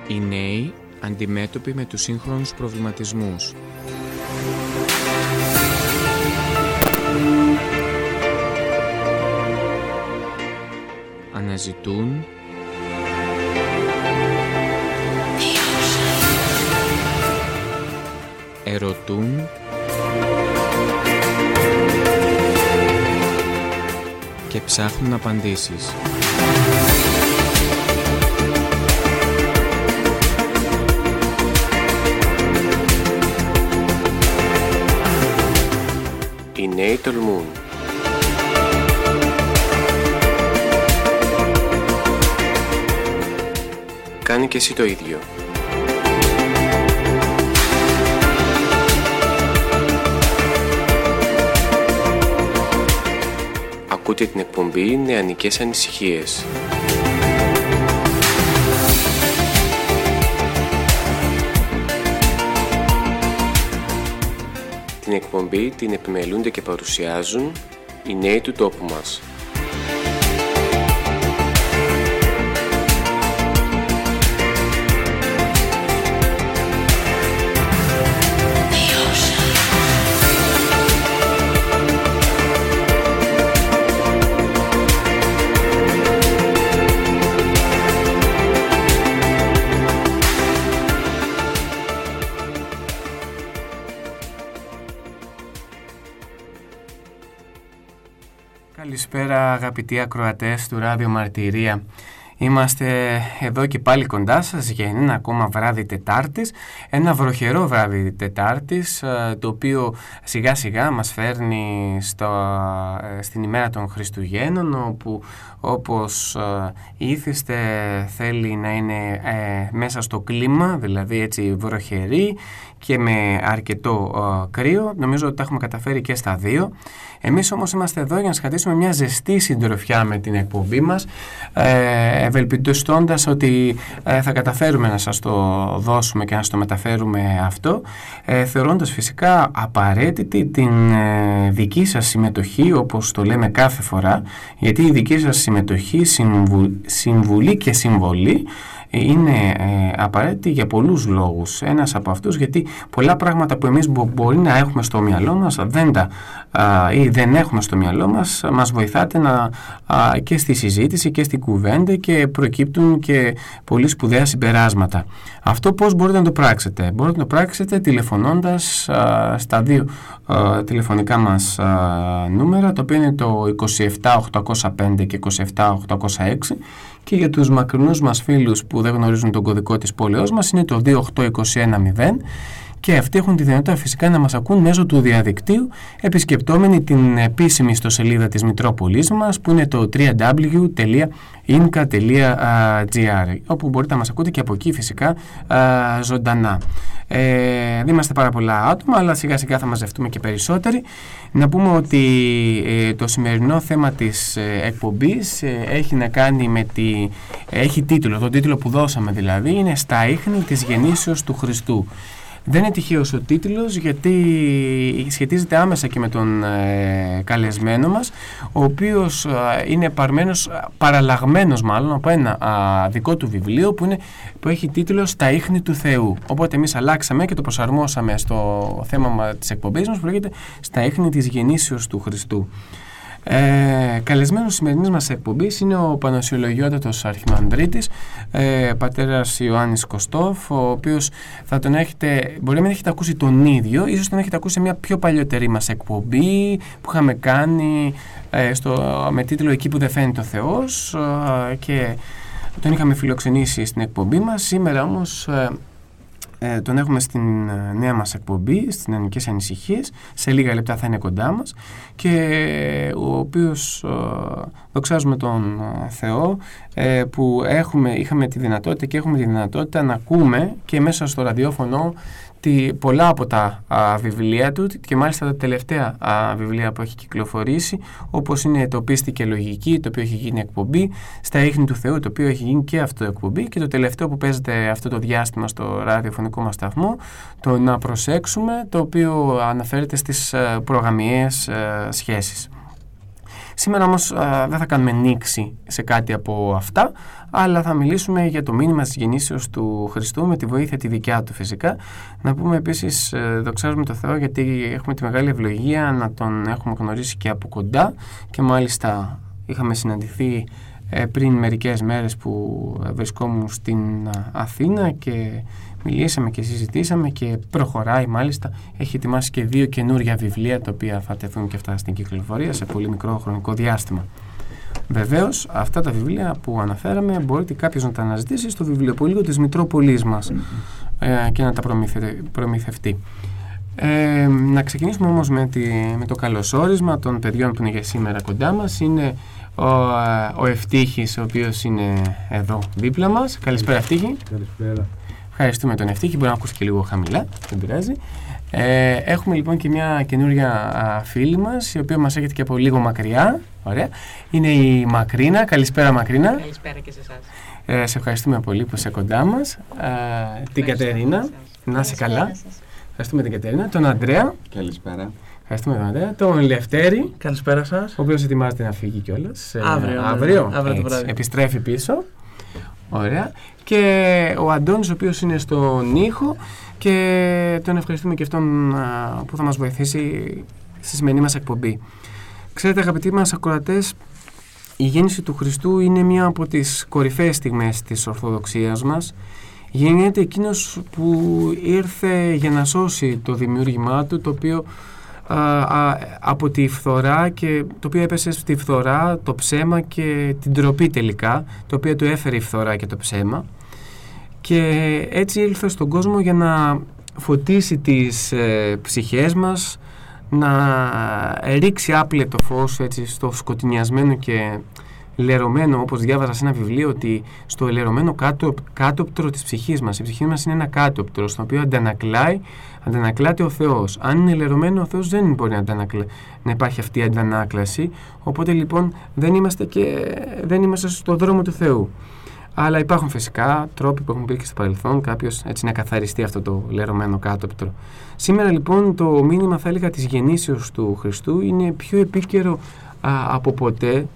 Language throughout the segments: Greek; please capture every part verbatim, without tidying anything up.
Οι νέοι αντιμέτωποι με τους σύγχρονους προβληματισμούς. Αναζητούν, ερωτούν, και ψάχνουν απαντήσεις. Οι νέοι τολμούν. Κάνει και εσύ το ίδιο. Ακούτε την εκπομπή Νεανικές Ανησυχίες. Την εκπομπή την επιμελούνται και παρουσιάζουν οι νέοι του τόπου μας. Καλησπέρα αγαπητοί ακροατές του Ράδιο Μαρτυρία. Είμαστε εδώ και πάλι κοντά σας για ένα ακόμα βράδυ Τετάρτης, ένα βροχερό βράδυ Τετάρτης, το οποίο σιγά σιγά μας φέρνει στο, στην ημέρα των Χριστουγέννων, όπου όπως ήθιστε θέλει να είναι ε, μέσα στο κλίμα, δηλαδή έτσι βροχερή και με αρκετό ε, κρύο. Νομίζω ότι τα έχουμε καταφέρει και στα δύο. Εμείς όμως είμαστε εδώ για να σχατίσουμε μια ζεστή συντροφιά με την εκπομπή μας, ε, ευελπιστώντας ότι ε, θα καταφέρουμε να σας το δώσουμε και να σας το μεταφέρουμε αυτό, ε, θεωρώντας φυσικά απαραίτητη την ε, δική σας συμμετοχή, όπως το λέμε κάθε φορά, γιατί η δική σας συμμετοχή, συμβου, συμβουλή και συμβολή είναι ε, απαραίτητη για πολλούς λόγους. Ένας από αυτούς γιατί πολλά πράγματα που εμείς μπο, μπορεί να έχουμε στο μυαλό μας δεν τα, α, ή δεν έχουμε στο μυαλό μας, μας βοηθάτε να, α, και στη συζήτηση και στη κουβέντα και προκύπτουν και πολύ σπουδαία συμπεράσματα. Αυτό πώς μπορείτε να το πράξετε? Μπορείτε να το πράξετε τηλεφωνώντας α, στα δύο α, τηλεφωνικά μας α, νούμερα, το οποίο είναι το είκοσι επτά οκτακόσια πέντε και είκοσι επτά οκτακόσια έξι, και για τους μακρινούς μας φίλους που δεν γνωρίζουν τον κωδικό της πόλεως μας είναι το δύο οκτώ είκοσι ένα μηδέν, και αυτοί έχουν τη δυνατότητα φυσικά να μας ακούν μέσω του διαδικτύου, επισκεπτόμενοι την επίσημη ιστοσελίδα της Μητρόπολης μας, που είναι το double-u double-u double-u τελεία ίνκα τελεία τζι άρ, όπου μπορείτε να μας ακούτε και από εκεί φυσικά α, ζωντανά. Ε, δεν είμαστε πάρα πολλά άτομα, αλλά σιγά σιγά θα μαζευτούμε και περισσότεροι. Να πούμε ότι ε, το σημερινό θέμα της ε, εκπομπής ε, έχει να κάνει με τη... έχει τίτλο, το τίτλο που δώσαμε δηλαδή είναι «Στα ίχνη της γεννήσεως του Χριστού». Δεν είναι τυχαίος ο τίτλος, γιατί σχετίζεται άμεσα και με τον ε, καλεσμένο μας, ο οποίος ε, είναι παρμένος, παραλλαγμένος μάλλον από ένα α, δικό του βιβλίο που, είναι, που έχει τίτλο «Στα ίχνη του Θεού». Οπότε εμείς αλλάξαμε και το προσαρμόσαμε στο θέμα της εκπομπής μας, που λέγεται «Στα ίχνη της γεννήσεως του Χριστού». Ε, καλεσμένος σημερινής μας εκπομπής είναι ο Πανοσιολογιότατος Αρχιμανδρίτης, ε, πατέρας Ιωάννης Κωστόφ, ο οποίος θα τον έχετε, μπορεί να μην έχετε ακούσει τον ίδιο, ίσως τον έχετε ακούσει σε μια πιο παλιότερη μας εκπομπή που είχαμε κάνει ε, στο, με τίτλο «Εκεί που δεν φαίνεται ο Θεός», ε, και τον είχαμε φιλοξενήσει στην εκπομπή μας. Σήμερα όμως ε, Ε, τον έχουμε στην ε, νέα μας εκπομπή, στις Νεανικές Ανησυχίες. Σε λίγα λεπτά θα είναι κοντά μας, και ε, ο οποίος ε, δοξάζουμε τον ε, Θεό ε, που έχουμε, είχαμε τη δυνατότητα και έχουμε τη δυνατότητα να ακούμε και μέσα στο ραδιόφωνο τη, πολλά από τα α, βιβλία του, και μάλιστα τα τελευταία α, βιβλία που έχει κυκλοφορήσει, όπως είναι το «Πίστη και Λογική», το οποίο έχει γίνει εκπομπή, «Στα ίχνη του Θεού», το οποίο έχει γίνει και αυτό εκπομπή, και το τελευταίο που παίζεται αυτό το διάστημα στο ραδιοφωνικό μας σταθμό, το «Να προσέξουμε», το οποίο αναφέρεται στις α, προγαμιαίες α, σχέσεις. Σήμερα όμως α, δεν θα κάνουμε νήξη σε κάτι από αυτά, αλλά θα μιλήσουμε για το μήνυμα της γεννήσεως του Χριστού με τη βοήθεια τη δικιά του φυσικά. Να πούμε επίσης, ε, δοξάζουμε τον Θεό, γιατί έχουμε τη μεγάλη ευλογία να τον έχουμε γνωρίσει και από κοντά, και μάλιστα είχαμε συναντηθεί ε, πριν μερικές μέρες που βρισκόμουν στην Αθήνα και μιλήσαμε και συζητήσαμε, και προχωράει μάλιστα. Έχει ετοιμάσει και δύο καινούργια βιβλία, τα οποία θα τεθούν και αυτά στην κυκλοφορία σε πολύ μικρό χρονικό διάστημα. Βεβαίως, αυτά τα βιβλία που αναφέραμε μπορείτε κάποιος να τα αναζητήσει στο βιβλιοπωλείο της Μητρόπολης μας ε, και να τα προμηθε, προμηθευτεί. Ε, να ξεκινήσουμε όμως με, τη, με το καλωσόρισμα των παιδιών που είναι για σήμερα κοντά μας. Είναι ο, ο Ευτύχης, ο οποίος είναι εδώ δίπλα μας. Καλησπέρα, Ευτύχη. Καλησπέρα. Ευχαριστούμε τον Ευτύχη, μπορεί να ακούσει και λίγο χαμηλά, δεν πειράζει. Ε, έχουμε λοιπόν και μια καινούρια α, φίλη μας, η οποία μας έρχεται και από λίγο μακριά. Ωραία. Είναι η Μακρίνα. Καλησπέρα, Μακρίνα. Καλησπέρα και σε εσάς. Ε, σε ευχαριστούμε πολύ που είσαι κοντά μας. Ε, την Κατερίνα. Να είσαι καλά. Ευχαριστούμε την Κατερίνα. Τον Ανδρέα. Καλησπέρα. Ευχαριστούμε τον Ανδρέα. Τον Λευτέρη. Καλησπέρα σας. Ο οποίος ετοιμάζεται να φύγει κιόλας. Αύριο. Αύριο, αύριο το έτσι, βράδυ. επιστρέφει πίσω. Ωραία. Και ο Αντώνης, ο οποίος είναι στον ήχο, και τον ευχαριστούμε και αυτόν α, που θα μας βοηθήσει στη σημερινή μας εκπομπή. Ξέρετε, αγαπητοί μας ακροατές, η γέννηση του Χριστού είναι μία από τις κορυφαίες στιγμές της Ορθοδοξίας μας. Γεννιέται εκείνος που ήρθε για να σώσει το δημιούργημά του, το οποίο α, α, από τη φθορά, και το οποίο έπεσε στη φθορά, το ψέμα και την ντροπή τελικά, το οποίο του έφερε η φθορά και το ψέμα, και έτσι ήλθε στον κόσμο για να φωτίσει τις ε, ψυχές μας, να ρίξει άπλετο φως έτσι, στο σκοτεινιασμένο και λερωμένο, όπως διάβαζα σε ένα βιβλίο, ότι στο λερωμένο κάτω, κάτωπτρο της ψυχής μας. Η ψυχή μας είναι ένα κάτωπτρο, στο οποίο αντανακλάει, αντανακλάται ο Θεός. Αν είναι λερωμένο, ο Θεός δεν μπορεί να, αντανακλα... να υπάρχει αυτή η αντανάκλαση. Οπότε λοιπόν δεν είμαστε, και... δεν είμαστε στο δρόμο του Θεού. Αλλά υπάρχουν φυσικά τρόποι που έχουν πει και στο παρελθόν, κάποιος έτσι να καθαριστεί αυτό το λερωμένο κάτωπτρο. Σήμερα λοιπόν το μήνυμα, θα έλεγα, της γεννήσεως του Χριστού είναι πιο επίκαιρο α, από ποτέ,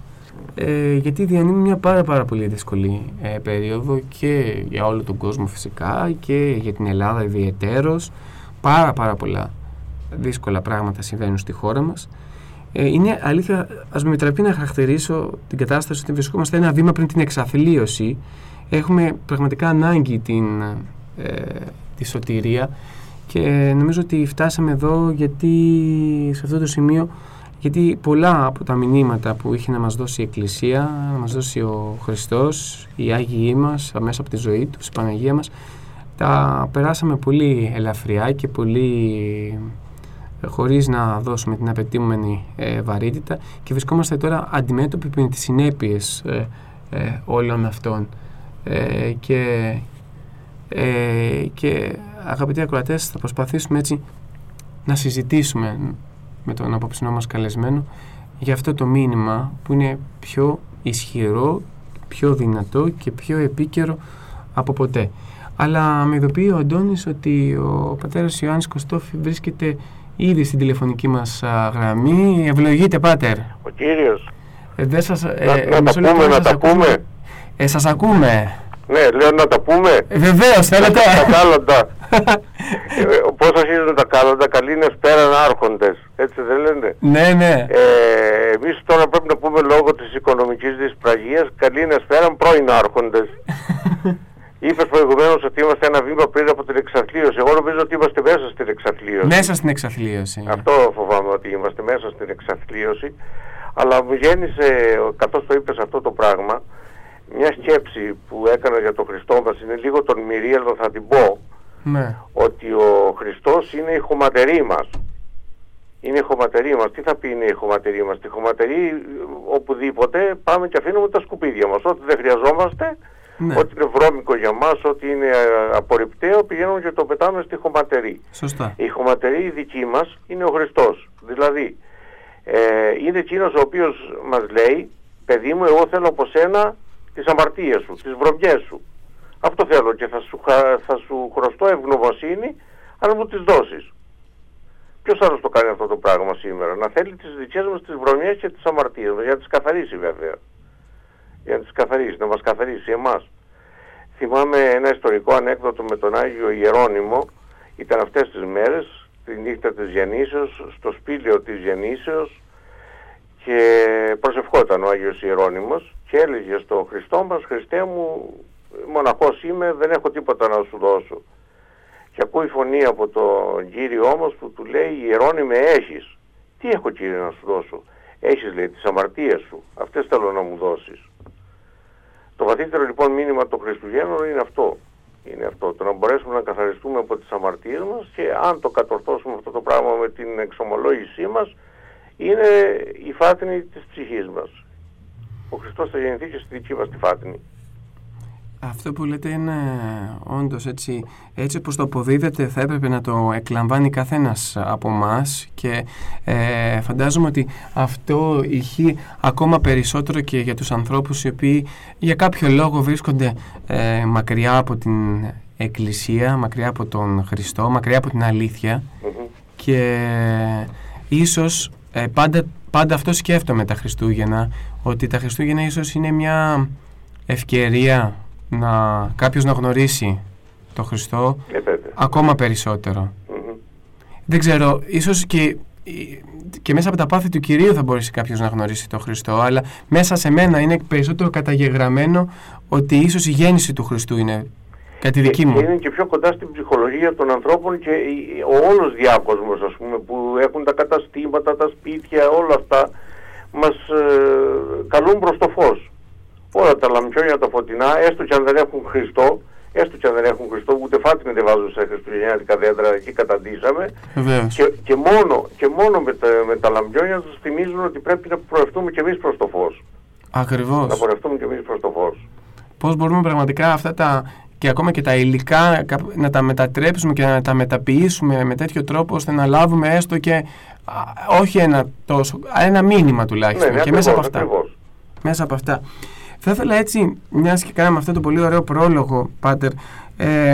ε, γιατί διανύουμε μια πάρα πάρα πολύ δύσκολη ε, περίοδο, και για όλο τον κόσμο φυσικά, και για την Ελλάδα ιδιαιτέρως. Πάρα πάρα πολλά δύσκολα πράγματα συμβαίνουν στη χώρα μας. Ε, είναι αλήθεια, ας με επιτραπεί να χαρακτηρίσω την κατάσταση ότι βρισκόμαστε ένα βήμα πριν την εξαθλίωση. Έχουμε πραγματικά ανάγκη την, ε, τη σωτηρία, και νομίζω ότι φτάσαμε εδώ γιατί, σε αυτό το σημείο, γιατί πολλά από τα μηνύματα που είχε να μας δώσει η Εκκλησία, να μας δώσει ο Χριστός, οι Άγιοι μας, μέσα από τη ζωή του, η Παναγία μας, τα περάσαμε πολύ ελαφριά και πολύ χωρίς να δώσουμε την απαιτούμενη ε, βαρύτητα, και βρισκόμαστε τώρα αντιμέτωποι με τις συνέπειες ε, ε, όλων αυτών. Ε, και, ε, και αγαπητοί ακροατές, θα προσπαθήσουμε έτσι να συζητήσουμε με τον απόψινό μας καλεσμένο για αυτό το μήνυμα που είναι πιο ισχυρό, πιο δυνατό και πιο επίκαιρο από ποτέ. Αλλά με ειδοποιεί ο Αντώνης ότι ο πατέρας Ιωάννης Κωστόφη βρίσκεται ήδη στην τηλεφωνική μας α, γραμμή. Ευλογείτε, πάτερ. Ο Κύριος. Ε, δεν σας, ε, να, ε, να τα πούμε, να τα πούμε. Ε, σας ακούμε. Ναι, λέω να τα πούμε. Ε, βεβαίως, θέλετε. Τα κάλοντα. ε, πώς αρχίζουν τα κάλοντα? Καλή νεσπέραν άρχοντες. Έτσι δεν λένε? Ναι, ναι. Ε, εμείς τώρα πρέπει να πούμε, λόγω της οικονομικής δυσπραγίας, καλή νεσπέραν πρώην άρχοντες. Είπες προηγουμένως ότι είμαστε ένα βήμα πριν από την εξαθλίωση. Εγώ νομίζω ότι είμαστε μέσα στην εξαθλίωση. Μέσα στην εξαθλίωση. Αυτό φοβάμαι, ότι είμαστε μέσα στην εξαθλίωση. Αλλά μου γέννησε, καθώς το είπες αυτό το πράγμα, μια σκέψη που έκανα για τον Χριστό μας, είναι λίγο τον μυρί, αλλά θα την πω, ναι. Ότι ο Χριστός είναι η χωματερή μας. Είναι η χωματερή μας. Τι θα πει είναι η χωματερή μας? Τη χωματερή, οπουδήποτε πάμε και αφήνουμε τα σκουπίδια μας. Ό,τι δεν χρειαζόμαστε, ναι. Ό,τι είναι βρώμικο για μας, ό,τι είναι απορριπταίο, πηγαίνουμε και το πετάμε στη χωματερή. Σωστά. Η χωματερή δική μας είναι ο Χριστός. Δηλαδή, ε, είναι εκείνος ο οποίος μας λέει, παιδί μου, εγώ θέλω από σένα τις αμαρτίες σου, τις βρωμιές σου. Αυτό θέλω, και θα σου, θα σου χρωστώ ευγνωμοσύνη αν μου τις δώσεις. Ποιος άλλος το κάνει αυτό το πράγμα σήμερα? Να θέλει τις δικές μας τις βρωμιές και τις αμαρτίες μας, για να τις καθαρίσει βέβαια. Για να τις καθαρίσει, να μας καθαρίσει εμάς. Θυμάμαι ένα ιστορικό ανέκδοτο με τον Άγιο Ιερώνυμο, ήταν αυτές τις μέρες, τη νύχτα της Γεννήσεως, στο σπήλαιο της Γεννήσεως, και προσευχόταν ο Άγιος Ιερώνυμος και έλεγε στο Χριστό μας: Χριστέ μου, μοναχός είμαι, δεν έχω τίποτα να σου δώσω. Και ακούει φωνή από τον Κύριο όμως που του λέει: Ιερώνυμε, έχεις. Τι έχω, Κύριε, να σου δώσω? Έχεις, λέει, τις αμαρτίες σου, αυτές θέλω να μου δώσεις. Το βαθύτερο λοιπόν μήνυμα των Χριστουγέννων είναι αυτό. Είναι αυτό, το να μπορέσουμε να καθαριστούμε από τις αμαρτίες μας, και αν το κατορθώσουμε αυτό το πράγμα με την εξομολόγησή μας, είναι η φάτνη της ψυχής μας. Ο Χριστός θα γεννηθεί και στη δική μας τη φάτνη. Αυτό που λέτε είναι όντως έτσι, έτσι όπως το αποδίδεται, θα έπρεπε να το εκλαμβάνει καθένας από μας, και ε, φαντάζομαι ότι αυτό ηχεί ακόμα περισσότερο και για τους ανθρώπους οι οποίοι για κάποιο λόγο βρίσκονται ε, μακριά από την Εκκλησία, μακριά από τον Χριστό, μακριά από την αλήθεια. Mm-hmm. Και ε, ίσως ε, πάντα, πάντα αυτό σκέφτομαι τα Χριστούγεννα, ότι τα Χριστούγεννα ίσως είναι μια ευκαιρία να κάποιος να γνωρίσει τον Χριστό ε, ακόμα περισσότερο. Mm-hmm. Δεν ξέρω, ίσως και, και μέσα από τα πάθη του Κυρίου θα μπορέσει κάποιος να γνωρίσει τον Χριστό, αλλά μέσα σε μένα είναι περισσότερο καταγεγραμμένο ότι ίσως η γέννηση του Χριστού είναι κάτι δική μου. Και είναι και πιο κοντά στην ψυχολογία των ανθρώπων, και ο όλος διάκοσμος, ας πούμε, που έχουν τα καταστήματα, τα σπίτια, όλα αυτά μας ε, καλούν προς το φως. Όλα τα λαμπιόνια, τα φωτεινά, έστω και αν δεν έχουν Χριστό, έστω και αν δεν έχουν Χριστό, ούτε φάτινη δεν βάζουν σε χριστουγεννιάτικα δέντρα, εκεί καταντήσαμε. Και, και μόνο, και μόνο με, τα, με τα λαμπιόνια τους θυμίζουν ότι πρέπει να προευτούμε κι εμείς προς το φως. Ακριβώς. Να προευτούμε κι εμείς προς το φως. Πώς μπορούμε πραγματικά αυτά τα, και ακόμα και τα υλικά, να τα μετατρέψουμε και να τα μεταποιήσουμε με τέτοιο τρόπο, ώστε να λάβουμε έστω και α, όχι ένα τόσο, ένα μήνυμα τουλάχιστον. Ναι, ναι, και ακριβώς, μέσα από αυτά. Ακριβώς. Μέσα από αυτά. Θα ήθελα έτσι, μιας και κάναμε αυτό το πολύ ωραίο πρόλογο, Πάτερ, ε,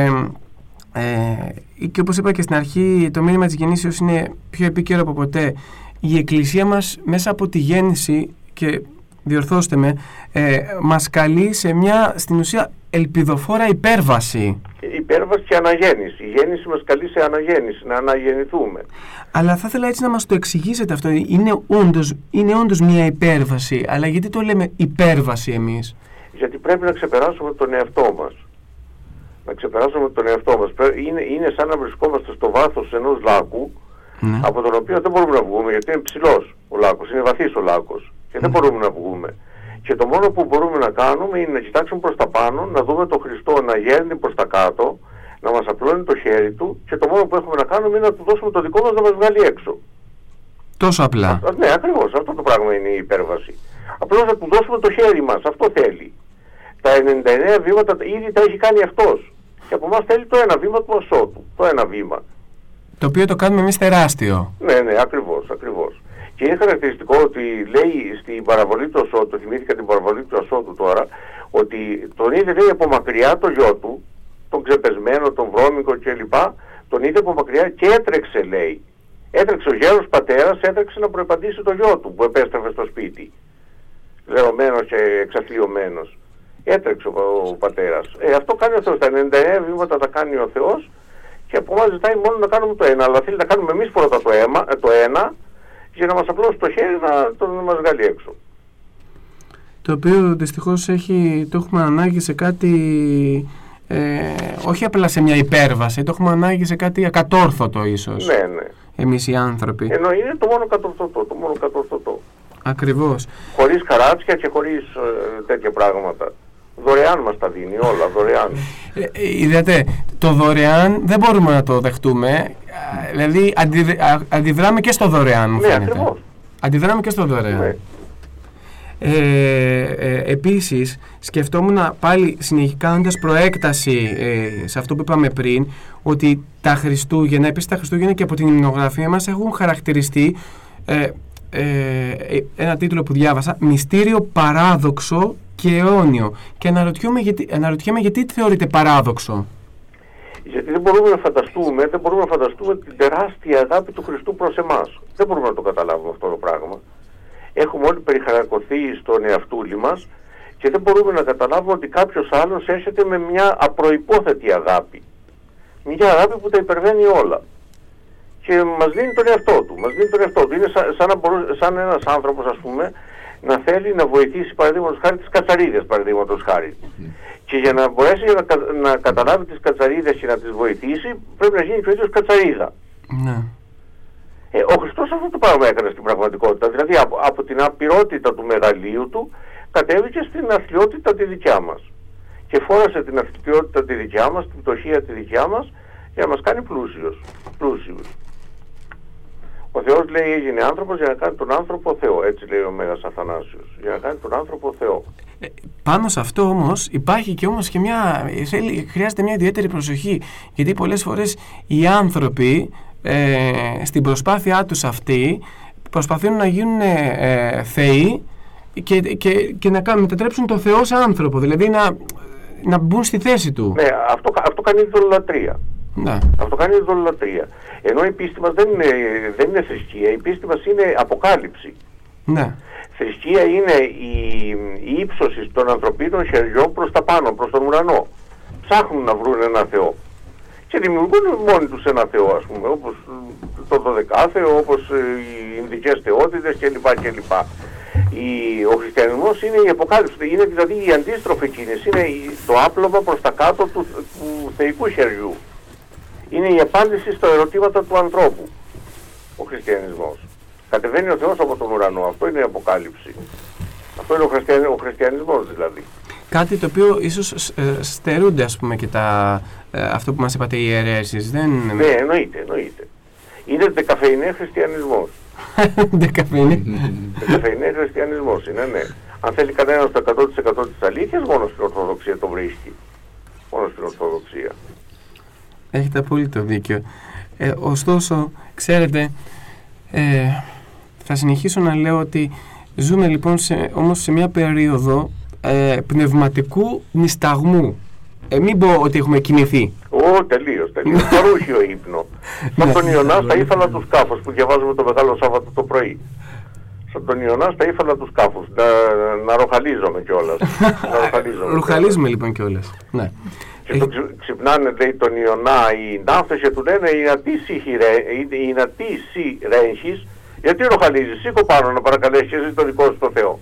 ε, και όπως είπα και στην αρχή, το μήνυμα της γεννήσεως είναι πιο επίκαιρο από ποτέ. Η Εκκλησία μας μέσα από τη γέννηση, και διορθώστε με, ε, μας καλεί σε μια, στην ουσία, ελπιδοφόρα υπέρβαση. Υπέρβαση και αναγέννηση. Η γέννηση μας καλεί σε αναγέννηση, να αναγεννηθούμε. Αλλά θα ήθελα έτσι να μας το εξηγήσετε αυτό. Είναι όντως, είναι όντως μια υπέρβαση, αλλά γιατί το λέμε υπέρβαση εμείς? Γιατί πρέπει να ξεπεράσουμε τον εαυτό μας. Να ξεπεράσουμε τον εαυτό μας. Είναι, είναι σαν να βρισκόμαστε στο βάθος ενός λάκου, ναι, από τον οποίο δεν μπορούμε να βγούμε, γιατί είναι ψηλός ο λάκκος, είναι βαθύς ο λάκκος, και δεν mm. μπορούμε να βγούμε. Και το μόνο που μπορούμε να κάνουμε είναι να κοιτάξουμε προς τα πάνω, να δούμε τον Χριστό να γέρνει προς τα κάτω, να μας απλώνει το χέρι του, και το μόνο που έχουμε να κάνουμε είναι να του δώσουμε το δικό μας να μας βγάλει έξω. Τόσο απλά. Α, ναι, ακριβώς. Αυτό το πράγμα είναι η υπέρβαση. Απλώς να του δώσουμε το χέρι μας. Αυτό θέλει. Τα ενενήντα εννέα βήματα ήδη τα έχει κάνει αυτός. Και από εμάς θέλει το ένα βήμα του ασώτου. Το ένα βήμα. Το οποίο το κάνουμε εμείς τεράστιο. Ναι, ναι, ακριβώς, ακριβώς. Και είναι χαρακτηριστικό ότι λέει στην παραβολή του ασώτου, θυμήθηκα την παραβολή του ασώτου τώρα, ότι τον είδε, λέει, από μακριά το γιο του, τον ξεπεσμένο, τον βρώμικο κλπ. Τον είδε από μακριά και έτρεξε, λέει. Έτρεξε ο γέρος πατέρας, έτρεξε να προεπαντήσει το γιο του που επέστρεφε στο σπίτι. Λερωμένος και εξαθλιωμένος. Έτρεξε ο, ο πατέρας. Ε, αυτό κάνει ο Θεός. Τα ενενήντα εννέα βήματα τα κάνει ο Θεός, και από εμάς ζητάει μόνο να κάνουμε το ένα. Αλλά θέλει να κάνουμε εμείς πρώτα το, αίμα, το ένα, για να μας απλώσει το χέρι να τον να μας βγάλει έξω. Το οποίο δυστυχώς έχει, το έχουμε ανάγκη σε κάτι, ε, όχι απλά σε μια υπέρβαση, το έχουμε ανάγκη σε κάτι ακατόρθωτο ίσως. Ναι, ναι. Εμείς οι άνθρωποι. Ενώ είναι το μόνο κατορθωτό, το μόνο κατορθωτό. Ακριβώς. Χωρίς χαράτσια και χωρίς ε, τέτοια πράγματα. Δωρεάν μας τα δίνει όλα, δωρεάν. Ε, είδατε, το δωρεάν δεν μπορούμε να το δεχτούμε. Δηλαδή αντι, αντιδράμε και στο δωρεάν, μου φαίνεται. Ναι, ακριβώς. Αντιδράμε και στο δωρεάν. Ναι. Ε, ε, επίσης σκεφτόμουν πάλι, κάνοντας προέκταση ε, σε αυτό που είπαμε πριν, ότι τα Χριστούγεννα, επίσης τα Χριστούγεννα και από την υμνογραφία μας έχουν χαρακτηριστεί ε, ε, ένα τίτλο που διάβασα, μυστήριο παράδοξο και αιώνιο, και αναρωτιέμαι γιατί, αναρωτιέμαι γιατί θεωρείται παράδοξο. Γιατί δεν μπορούμε να φανταστούμε, δεν μπορούμε να φανταστούμε την τεράστια αγάπη του Χριστού προς εμάς. Δεν μπορούμε να το καταλάβουμε αυτό το πράγμα. Έχουμε όλοι περιχαρακωθεί στον εαυτούλη μας και δεν μπορούμε να καταλάβουμε ότι κάποιος άλλος έρχεται με μια απροϋπόθετη αγάπη. Μια αγάπη που τα υπερβαίνει όλα. Και μας δίνει τον εαυτό του. Μας δίνει τον εαυτό του. Είναι σαν, σαν, να μπορούσε, σαν ένας άνθρωπος, ας πούμε, να θέλει να βοηθήσει, παραδείγματος χάρη, τις κατσαρίδες, παραδείγματος χάρη. Mm. Και για να μπορέσει να, να καταλάβει τις κατσαρίδες και να τις βοηθήσει, πρέπει να γίνει και ο ίδιος κατσαρίδα. Mm. Ε, ο Χριστός αυτό το πράγμα έκανε στην πραγματικότητα. Δηλαδή από, από την απειρότητα του μεγαλείου του κατέβηκε στην αθλιότητα τη δικιά μας. Και φόρασε την αθλιότητα τη δικιά μας, την πτωχία τη δικιά μας, για να μας κάνει πλούσιος. πλούσιους. Ο Θεός, λέει, έγινε άνθρωπος για να κάνει τον άνθρωπο Θεό. Έτσι λέει ο Μέγας Αθανάσιος. Για να κάνει τον άνθρωπο Θεό. Ε, πάνω σε αυτό όμως υπάρχει και όμως και μια, θέλει, χρειάζεται μια ιδιαίτερη προσοχή, γιατί πολλές φορές οι άνθρωποι ε, στην προσπάθειά τους αυτή προσπαθούν να γίνουν ε, θεοί και, και, και να μετατρέψουν το Θεό σε άνθρωπο, δηλαδή να, να μπουν στη θέση του. Ναι, αυτό, αυτό κάνει ειδωλολατρία. Ναι. Αυτό κάνει ειδωλολατρία. Ενώ η πίστη μας δεν είναι, δεν είναι θρησκεία, η πίστη μας είναι αποκάλυψη. Ναι. Θρησκεία είναι η, η ύψωση των ανθρωπίνων χεριών προς τα πάνω, προς τον ουρανό. Ψάχνουν να βρουν ένα Θεό. Και δημιουργούν μόνοι τους ένα Θεό, ας πούμε, όπως το δωδεκάθεο, όπως οι Ινδικές θεότητες κλπ. κλπ. Η, ο χριστιανισμός είναι η αποκάλυψη, είναι δηλαδή η αντίστροφη κίνηση, είναι το άπλωμα προς τα κάτω του, του θεϊκού χεριού. Είναι η απάντηση στα ερωτήματα του ανθρώπου, ο χριστιανισμός. Κατεβαίνει ο Θεός από τον ουρανό, αυτό είναι η αποκάλυψη. Αυτό είναι ο, χριστιαν, ο χριστιανισμός δηλαδή. Κάτι το οποίο ίσως ε, στερούνται, ας πούμε, και τα, ε, αυτό που μας είπατε οι ιερέσεις. Δεν... Ναι, εννοείται, εννοείται. Είναι δεκαφεϊνέ χριστιανισμός. Δεκαφεϊνέ. Δεκαφεϊνέ χριστιανισμός είναι, ναι. Αν θέλει κανένας το εκατό τοις εκατό της αλήθειας, μόνο στην Ορθοδοξία το βρίσκει. Μόνο στην Ορθοδοξία. Έχετε απόλυτο δίκιο. Ε, ωστόσο, ξέρετε, ε, θα συνεχίσω να λέω ότι ζούμε λοιπόν σε, όμως σε μια περίοδο ε, πνευματικού νησταγμού. Ε, μην πω ότι έχουμε κοιμηθεί. Ω, τελείως, τελείως. Παρούχιο ύπνο. Σαν τον Ιωνά στα ύφαλα του σκάφους που διαβάζουμε το Μεγάλο Σάββατο το πρωί. Σαν τον Ιωνά στα ύφαλα του σκάφους. Να, να ροχαλίζομαι κιόλας. Ροχαλίζουμε λοιπόν κιόλας. Ναι. Και το ξυπνάνε, λέει, τον Ιωνά οι ναύτες και του λένε «Η να τι σι ρέχεις, γιατί ροχαλίζεις, σήκω πάνω να παρακαλέσεις και εσύ το δικό σου το Θεό».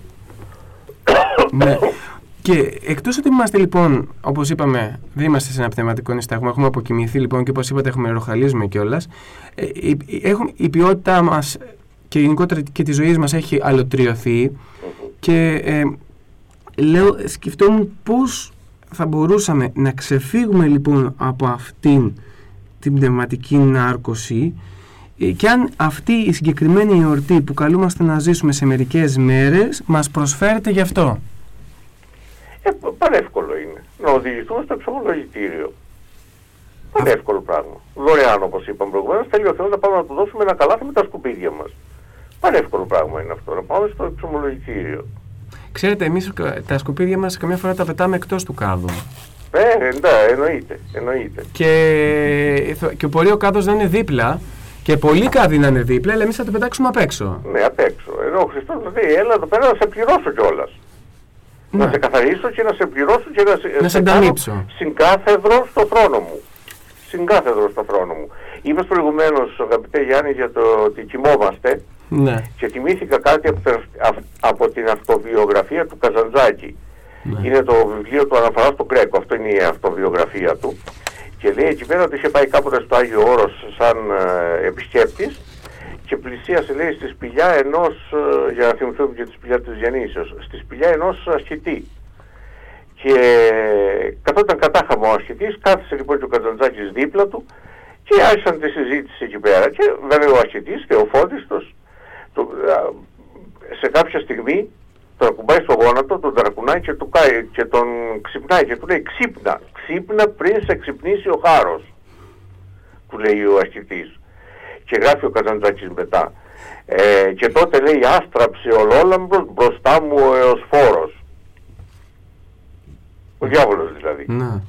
Ναι. Και εκτός ότι είμαστε λοιπόν, όπως είπαμε, δεν είμαστε σε ένα πνευματικό νησταγμό, έχουμε αποκοιμηθεί λοιπόν και όπως είπατε έχουμε ροχαλίζουμε κιόλας, ε, η, η, η ποιότητά μας και γενικότερα και τη ζωή μας έχει αλωτριωθεί mm-hmm. και ε, λέω, σκεφτόμουν πώς θα μπορούσαμε να ξεφύγουμε λοιπόν από αυτήν την πνευματική νάρκωση και αν αυτή η συγκεκριμένη εορτή που καλούμαστε να ζήσουμε σε μερικές μέρες μας προσφέρεται γι' αυτό. Ε, πανεύκολο είναι. Να οδηγηθούμε στο εξομολογητήριο. Πανεύκολο πράγμα. Δωρεάν, όπως είπαμε προηγουμένως, θέλει ο Θεός να πάμε να του δώσουμε ένα καλάθι με τα σκουπίδια μας. Πανεύκολο πράγμα είναι αυτό. Να πάμε στο εξομολογητήριο. Ξέρετε, εμείς τα σκουπίδια μας καμιά φορά τα πετάμε εκτός του κάδου. Ε, ναι, εννοείται, εννοείται. Και, και μπορεί ο κάδος να είναι δίπλα και πολύ κάδι να είναι δίπλα, αλλά εμείς θα το πετάξουμε απ' έξω. Ναι, απ' έξω. Ενώ ο Χριστός λέει, έλα εδώ πέρα να σε πληρώσω κιόλας. Ναι. Να σε καθαρίσω και να σε πληρώσω και να σε, να σε ανταμείψω. Συγκάθεδρο στο θρόνο μου. Συγκάθεδρο στο θρόνο μου. Είπες προηγουμένως, αγαπητέ Γιάννη, για το ότι κοιμόμαστε. Ναι. Και θυμήθηκα κάτι από, από την αυτοβιογραφία του Καζαντζάκη. Ναι. Είναι το βιβλίο του Αναφορά στο Γκρέκο. Αυτό είναι η αυτοβιογραφία του. Και λέει εκεί πέρα ότι είχε πάει κάποτε στο Άγιο Όρος σαν ε, επισκέπτης και πλησίασε, λέει, στη σπηλιά ενός, ε, για να θυμηθούμε και τη σπηλιά της Γεννήσεως, στη σπηλιά ενός ασκητή. Και καθόταν κατάχαμα ο ασκητής, κάθισε λοιπόν και ο Καζαντζάκης δίπλα του και άρχισαν τη συζήτηση εκεί πέρα. Και βέβαια ο ασκητής και ο φώτιστος το, σε κάποια στιγμή τον ακουμπάει στο γόνατο, τον ταρακουνάει και, του, και τον ξυπνάει και του λέει «Ξύπνα, ξύπνα πριν σε ξυπνήσει ο χάρος», του λέει ο ασκητής. Και γράφει ο Καζαντζάκης μετά ε, και τότε λέει «Άστραψε ολόλαμπρος μπροστά μου ο εωσφόρος». Ο διάβολος δηλαδή. Ναι.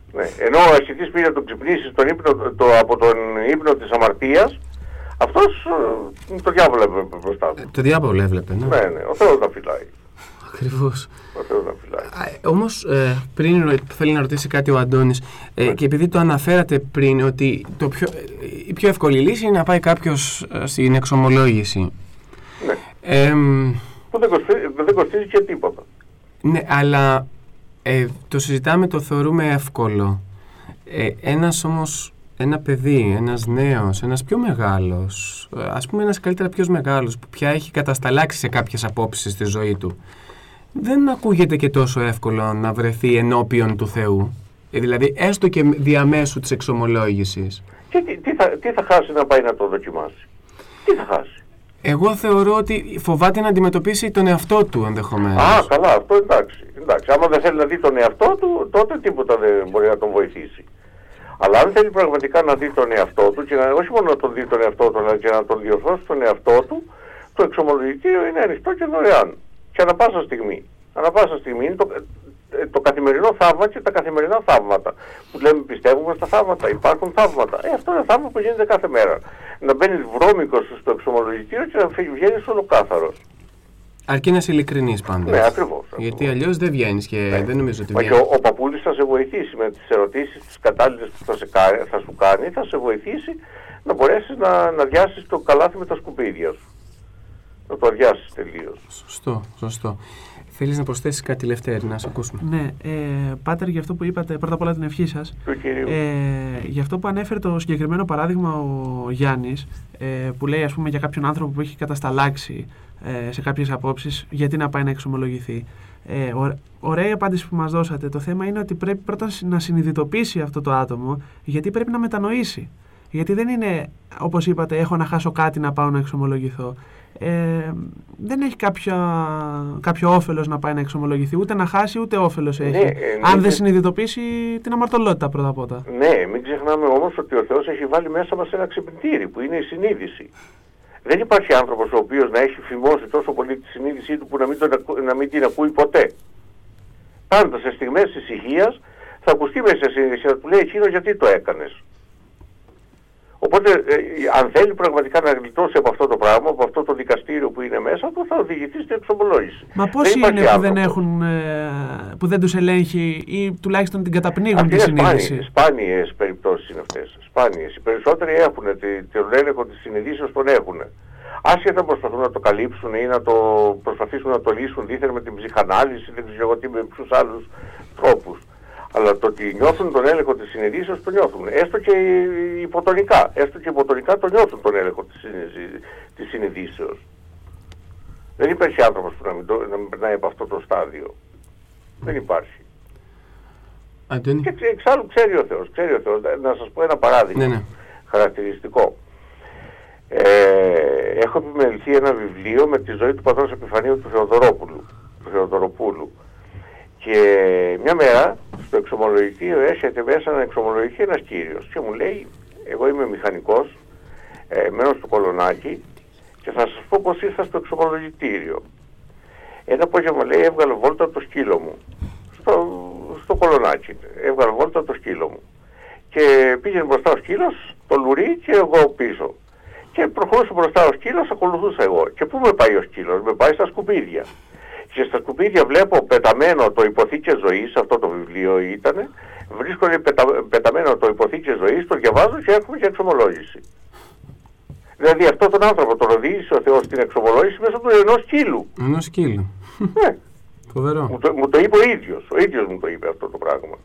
Ναι. Ενώ ο ασcητής πήγε να τον ξυπνήσει τον ύπνο, το, από τον ύπνο της αμαρτίας, αυτός το διάβολο έβλεπε μπροστά του. Το διάβολο έβλεπε, ναι. Ναι, ναι, ο Θεός να φυλάει. Ακριβώς. Ο Θεός να φυλάει. Όμως, ε, πριν θέλει να ρωτήσει κάτι ο Αντώνης, ε, ναι. και επειδή το αναφέρατε πριν, ότι το πιο, η πιο εύκολη λύση είναι να πάει κάποιος ε, στην εξομολόγηση. Ναι. Ε, Που δεν κοστίζει, δεν κοστίζει και τίποτα. Ναι, αλλά ε, το συζητάμε, το θεωρούμε εύκολο. Ε, ένας όμως, ένα παιδί, ένας νέος, ένας πιο μεγάλος, ας πούμε ένας καλύτερα πιο μεγάλος, που πια έχει κατασταλάξει σε κάποιες απόψεις στη ζωή του, δεν ακούγεται και τόσο εύκολο να βρεθεί ενώπιον του Θεού. Ε, δηλαδή, έστω και διαμέσου της εξομολόγησης. Και τι, τι, θα, τι θα χάσει να πάει να το δοκιμάσει? Τι θα χάσει? Εγώ θεωρώ ότι φοβάται να αντιμετωπίσει τον εαυτό του ενδεχομένως. Α, καλά, αυτό εντάξει. εντάξει. Άμα δεν θέλει να δει τον εαυτό του, τότε τίποτα δεν μπορεί να τον βοηθήσει. Αλλά αν θέλει πραγματικά να δει τον εαυτό του, και να, όχι μόνο να τον δει τον εαυτό του, αλλά και να τον διορθώσει τον εαυτό του, το εξομολογητήριο είναι ανοιχτό και δωρεάν. Και ανά πάσα στιγμή. Ανά πάσα στιγμή είναι το, το καθημερινό θαύμα και τα καθημερινά θαύματα. Που λέμε πιστεύουμε στα θαύματα, υπάρχουν θαύματα. Ε, αυτό είναι θαύμα που γίνεται κάθε μέρα. Να μπαίνει βρώμικος στο εξομολογητήριο και να βγαίνει ολοκάθαρος. Αρκεί να είσαι ειλικρινής πάντως. Ναι, ακριβώς. Γιατί αλλιώς δεν βγαίνεις και ναι. δεν νομίζω ότι βγαίνεις. Μα και ο, ο παππούλης θα σε βοηθήσει με τις ερωτήσεις τις κατάλληλες που θα, σε, θα σου κάνει, θα σε βοηθήσει να μπορέσεις να, να διάσεις το καλάθι με τα σκουπίδια σου. Να το αδειάσεις τελείως. Σωστό, σωστό. Θέλεις να προσθέσεις κάτι, Λευτέρη, να σε ακούσουμε? Ναι, ε, Πάτερ, για αυτό που είπατε, πρώτα απ' όλα την ευχή σας. Ε, για αυτό που ανέφερε το συγκεκριμένο παράδειγμα ο Γιάννης, ε, που λέει, ας πούμε, για κάποιον άνθρωπο που έχει κατασταλάξει ε, σε κάποιες απόψεις, γιατί να πάει να εξομολογηθεί. Ε, ω, ωραία η απάντηση που μας δώσατε. Το θέμα είναι ότι πρέπει πρώτα να συνειδητοποιήσει αυτό το άτομο, γιατί πρέπει να μετανοήσει. Γιατί δεν είναι, όπως είπατε, έχω να χάσω κάτι να πάω να εξομολογηθώ. Ε, δεν έχει κάποιο, κάποιο όφελος να πάει να εξομολογηθεί, ούτε να χάσει ούτε όφελος έχει, ναι, ε, αν δεν συνειδητοποιήσει την αμαρτωλότητα πρώτα απ' όλα. Ναι, μην ξεχνάμε όμως ότι ο Θεός έχει βάλει μέσα μας ένα ξυπνητήρι που είναι η συνείδηση. Δεν υπάρχει άνθρωπος ο οποίος να έχει φημώσει τόσο πολύ τη συνείδησή του που να μην, τον, να μην την ακούει ποτέ. Πάντα σε στιγμές ησυχίας θα ακουστεί μέσα σε συνείδηση, θα του λέει εκείνο γιατί το έκανες. Οπότε, ε, αν θέλει πραγματικά να γλιτώσει από αυτό το πράγμα, από αυτό το δικαστήριο που είναι μέσα του, θα οδηγηθεί στην εξομολόγηση. Μα πόσοι είναι που δεν, έχουν, ε, που δεν τους ελέγχει ή τουλάχιστον την καταπνίγουν τη συνείδηση? Σπάνιες περιπτώσεις είναι αυτές. Σπάνιες. Οι περισσότεροι έχουν τον έλεγχο της συνειδήσεως, τον έχουν. Άσχετα προσπαθούν να το καλύψουν ή να το προσπαθήσουν να το λύσουν δίθεν με την ψυχανάλυση, δεν ξέρω τι, με ποιους άλλους τρόπους. Αλλά το ότι νιώθουν τον έλεγχο της συνειδήσεως το νιώθουν. Έστω και υποτονικά. Έστω και υποτονικά το νιώθουν τον έλεγχο της, της συνειδήσεως. Δεν υπάρχει άνθρωπος που να μην, το, να μην περνάει από αυτό το στάδιο. Δεν υπάρχει. Αντώνη. Και εξάλλου ξέρει ο Θεός. Ξέρει ο Θεός. Να σας πω ένα παράδειγμα. Ναι, ναι. Χαρακτηριστικό. Ε, έχω επιμεληθεί ένα βιβλίο με τη ζωή του πατρός Επιφανίου του Θεοδωρόπουλου. Του Θεοδωροπούλου. Και μια μέρα στο εξομολογητήριο έρχεται μέσα να εξομολογηθεί ένας κύριος και μου λέει, εγώ είμαι μηχανικός, ε, μένω στο Κολονάκι και θα σας πω πως ήρθα στο εξομολογητήριο. Ένα απόγευμα, λέει, έβγαλε βόλτα από το σκύλο μου, στο, στο Κολονάκι, έβγαλε βόλτα από το σκύλο μου. Και πήγαινε μπροστά ο σκύλος, το λουρί και εγώ πίσω. Και προχωρούσε μπροστά ο σκύλος, ακολουθούσα εγώ. Και πού με πάει ο σκύλος? Με πάει στα σκουπίδια. Και στα σκουπίδια βλέπω πεταμένο το Υποθήκες Ζωής, αυτό το βιβλίο ήτανε, βρίσκω πετα, πεταμένο το Υποθήκες Ζωής, το διαβάζω και έρχομαι για εξομολόγηση. Δηλαδή αυτόν τον άνθρωπο τον οδήγησε ο Θεός στην εξομολόγηση μέσα του ενός σκύλου. Ενός σκύλου. Ναι. Φοβερό. Μου το, μου το είπε ο ίδιος, ο ίδιος μου το είπε αυτό το πράγμα.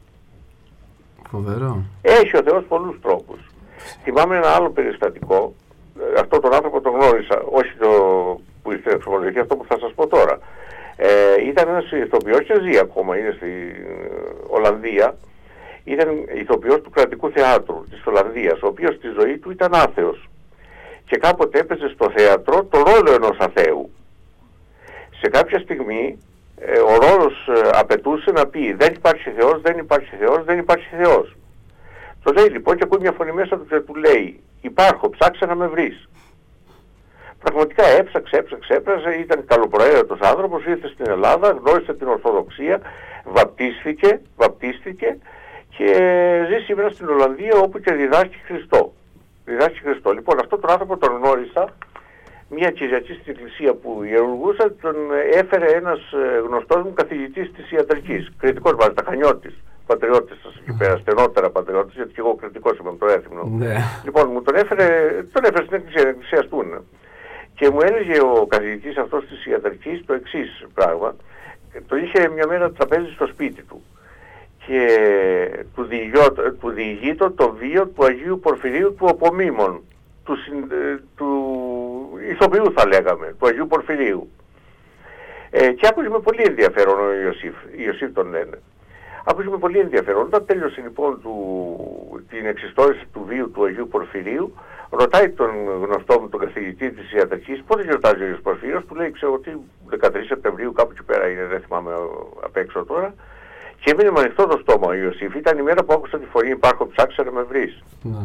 Φοβερό. Έχει ο Θεός πολλούς τρόπους. Θυμάμαι ένα άλλο περιστατικό, αυτό τον άνθρωπο τον γνώρισα, όχι το που ήρθε στην εξομολογική, αυτό που θα σας πω τώρα. Ε, ήταν ένας ηθοποιός και ζει ακόμα, είναι στην Ολλανδία, ήταν ηθοποιός του κρατικού θεάτρου της Ολλανδίας, ο οποίος στη ζωή του ήταν άθεος και κάποτε έπαιζε στο θέατρο το ρόλο ενός αθέου. Σε κάποια στιγμή ε, ο ρόλος ε, απαιτούσε να πει δεν υπάρχει Θεός, δεν υπάρχει Θεός, δεν υπάρχει Θεός. Το λέει λοιπόν και ακούει μια φωνή μέσα του και του λέει υπάρχω, ψάξε να με βρεις. Πραγματικά έψαξε, έψαξε, έψαξε, ήταν καλοπροαίρετος άνθρωπος, ήρθε στην Ελλάδα, γνώρισε την Ορθοδοξία, βαπτίστηκε, βαπτίστηκε και και ζει σήμερα στην Ολλανδία, όπου και διδάσκει Χριστό. Διδάσκει Χριστό. Λοιπόν, αυτόν τον άνθρωπο τον γνώρισα μια Κυριακή στην εκκλησία που ιερουργούσα, τον έφερε ένας γνωστός μου καθηγητής της ιατρικής, κριτικός μάλιστα, Χανιώτης, πατριώτης σας εκεί πέρα, στενότερα πατριώτης, γιατί και εγώ κριτικός είμαι, το έθιμνο. Ναι. Λοιπόν, μου τον έφερε, τον έφερε στην εκκλησία, την εκκλησία Στούνα. Και μου έλεγε ο καθηγητής αυτός της ιατρικής το εξής πράγμα. Το είχε μια μέρα τραπέζι στο σπίτι του και του, διηγώ, του διηγείτο το βίο του Αγίου Πορφυρίου του Απομίμων, του, του ηθοποιού θα λέγαμε, του Αγίου Πορφυρίου. Ε, και άκουσε με πολύ ενδιαφέρον ο Ιωσήφ, Ιωσήφ τον λένε. Άκουσε με πολύ ενδιαφέρον. Όταν τέλειωσε λοιπόν του, την εξιστόρηση του βίου του Αγίου Πορφυρίου, ρωτάει τον γνωστό μου τον καθηγητή της ιατρικής, πότε γιορτάζει ο Αγίος Πορφύριος, του λέει, ξέρω ότι δεκατρείς Σεπτεμβρίου κάπου εκεί πέρα είναι, δεν θυμάμαι απ' έξω τώρα. Και έμεινε με ανοιχτό το στόμα ο Ιωσήφ. Ήταν η μέρα που άκουσα τη φωνή, υπάρχω, ψάξε να με βρεις. Ναι.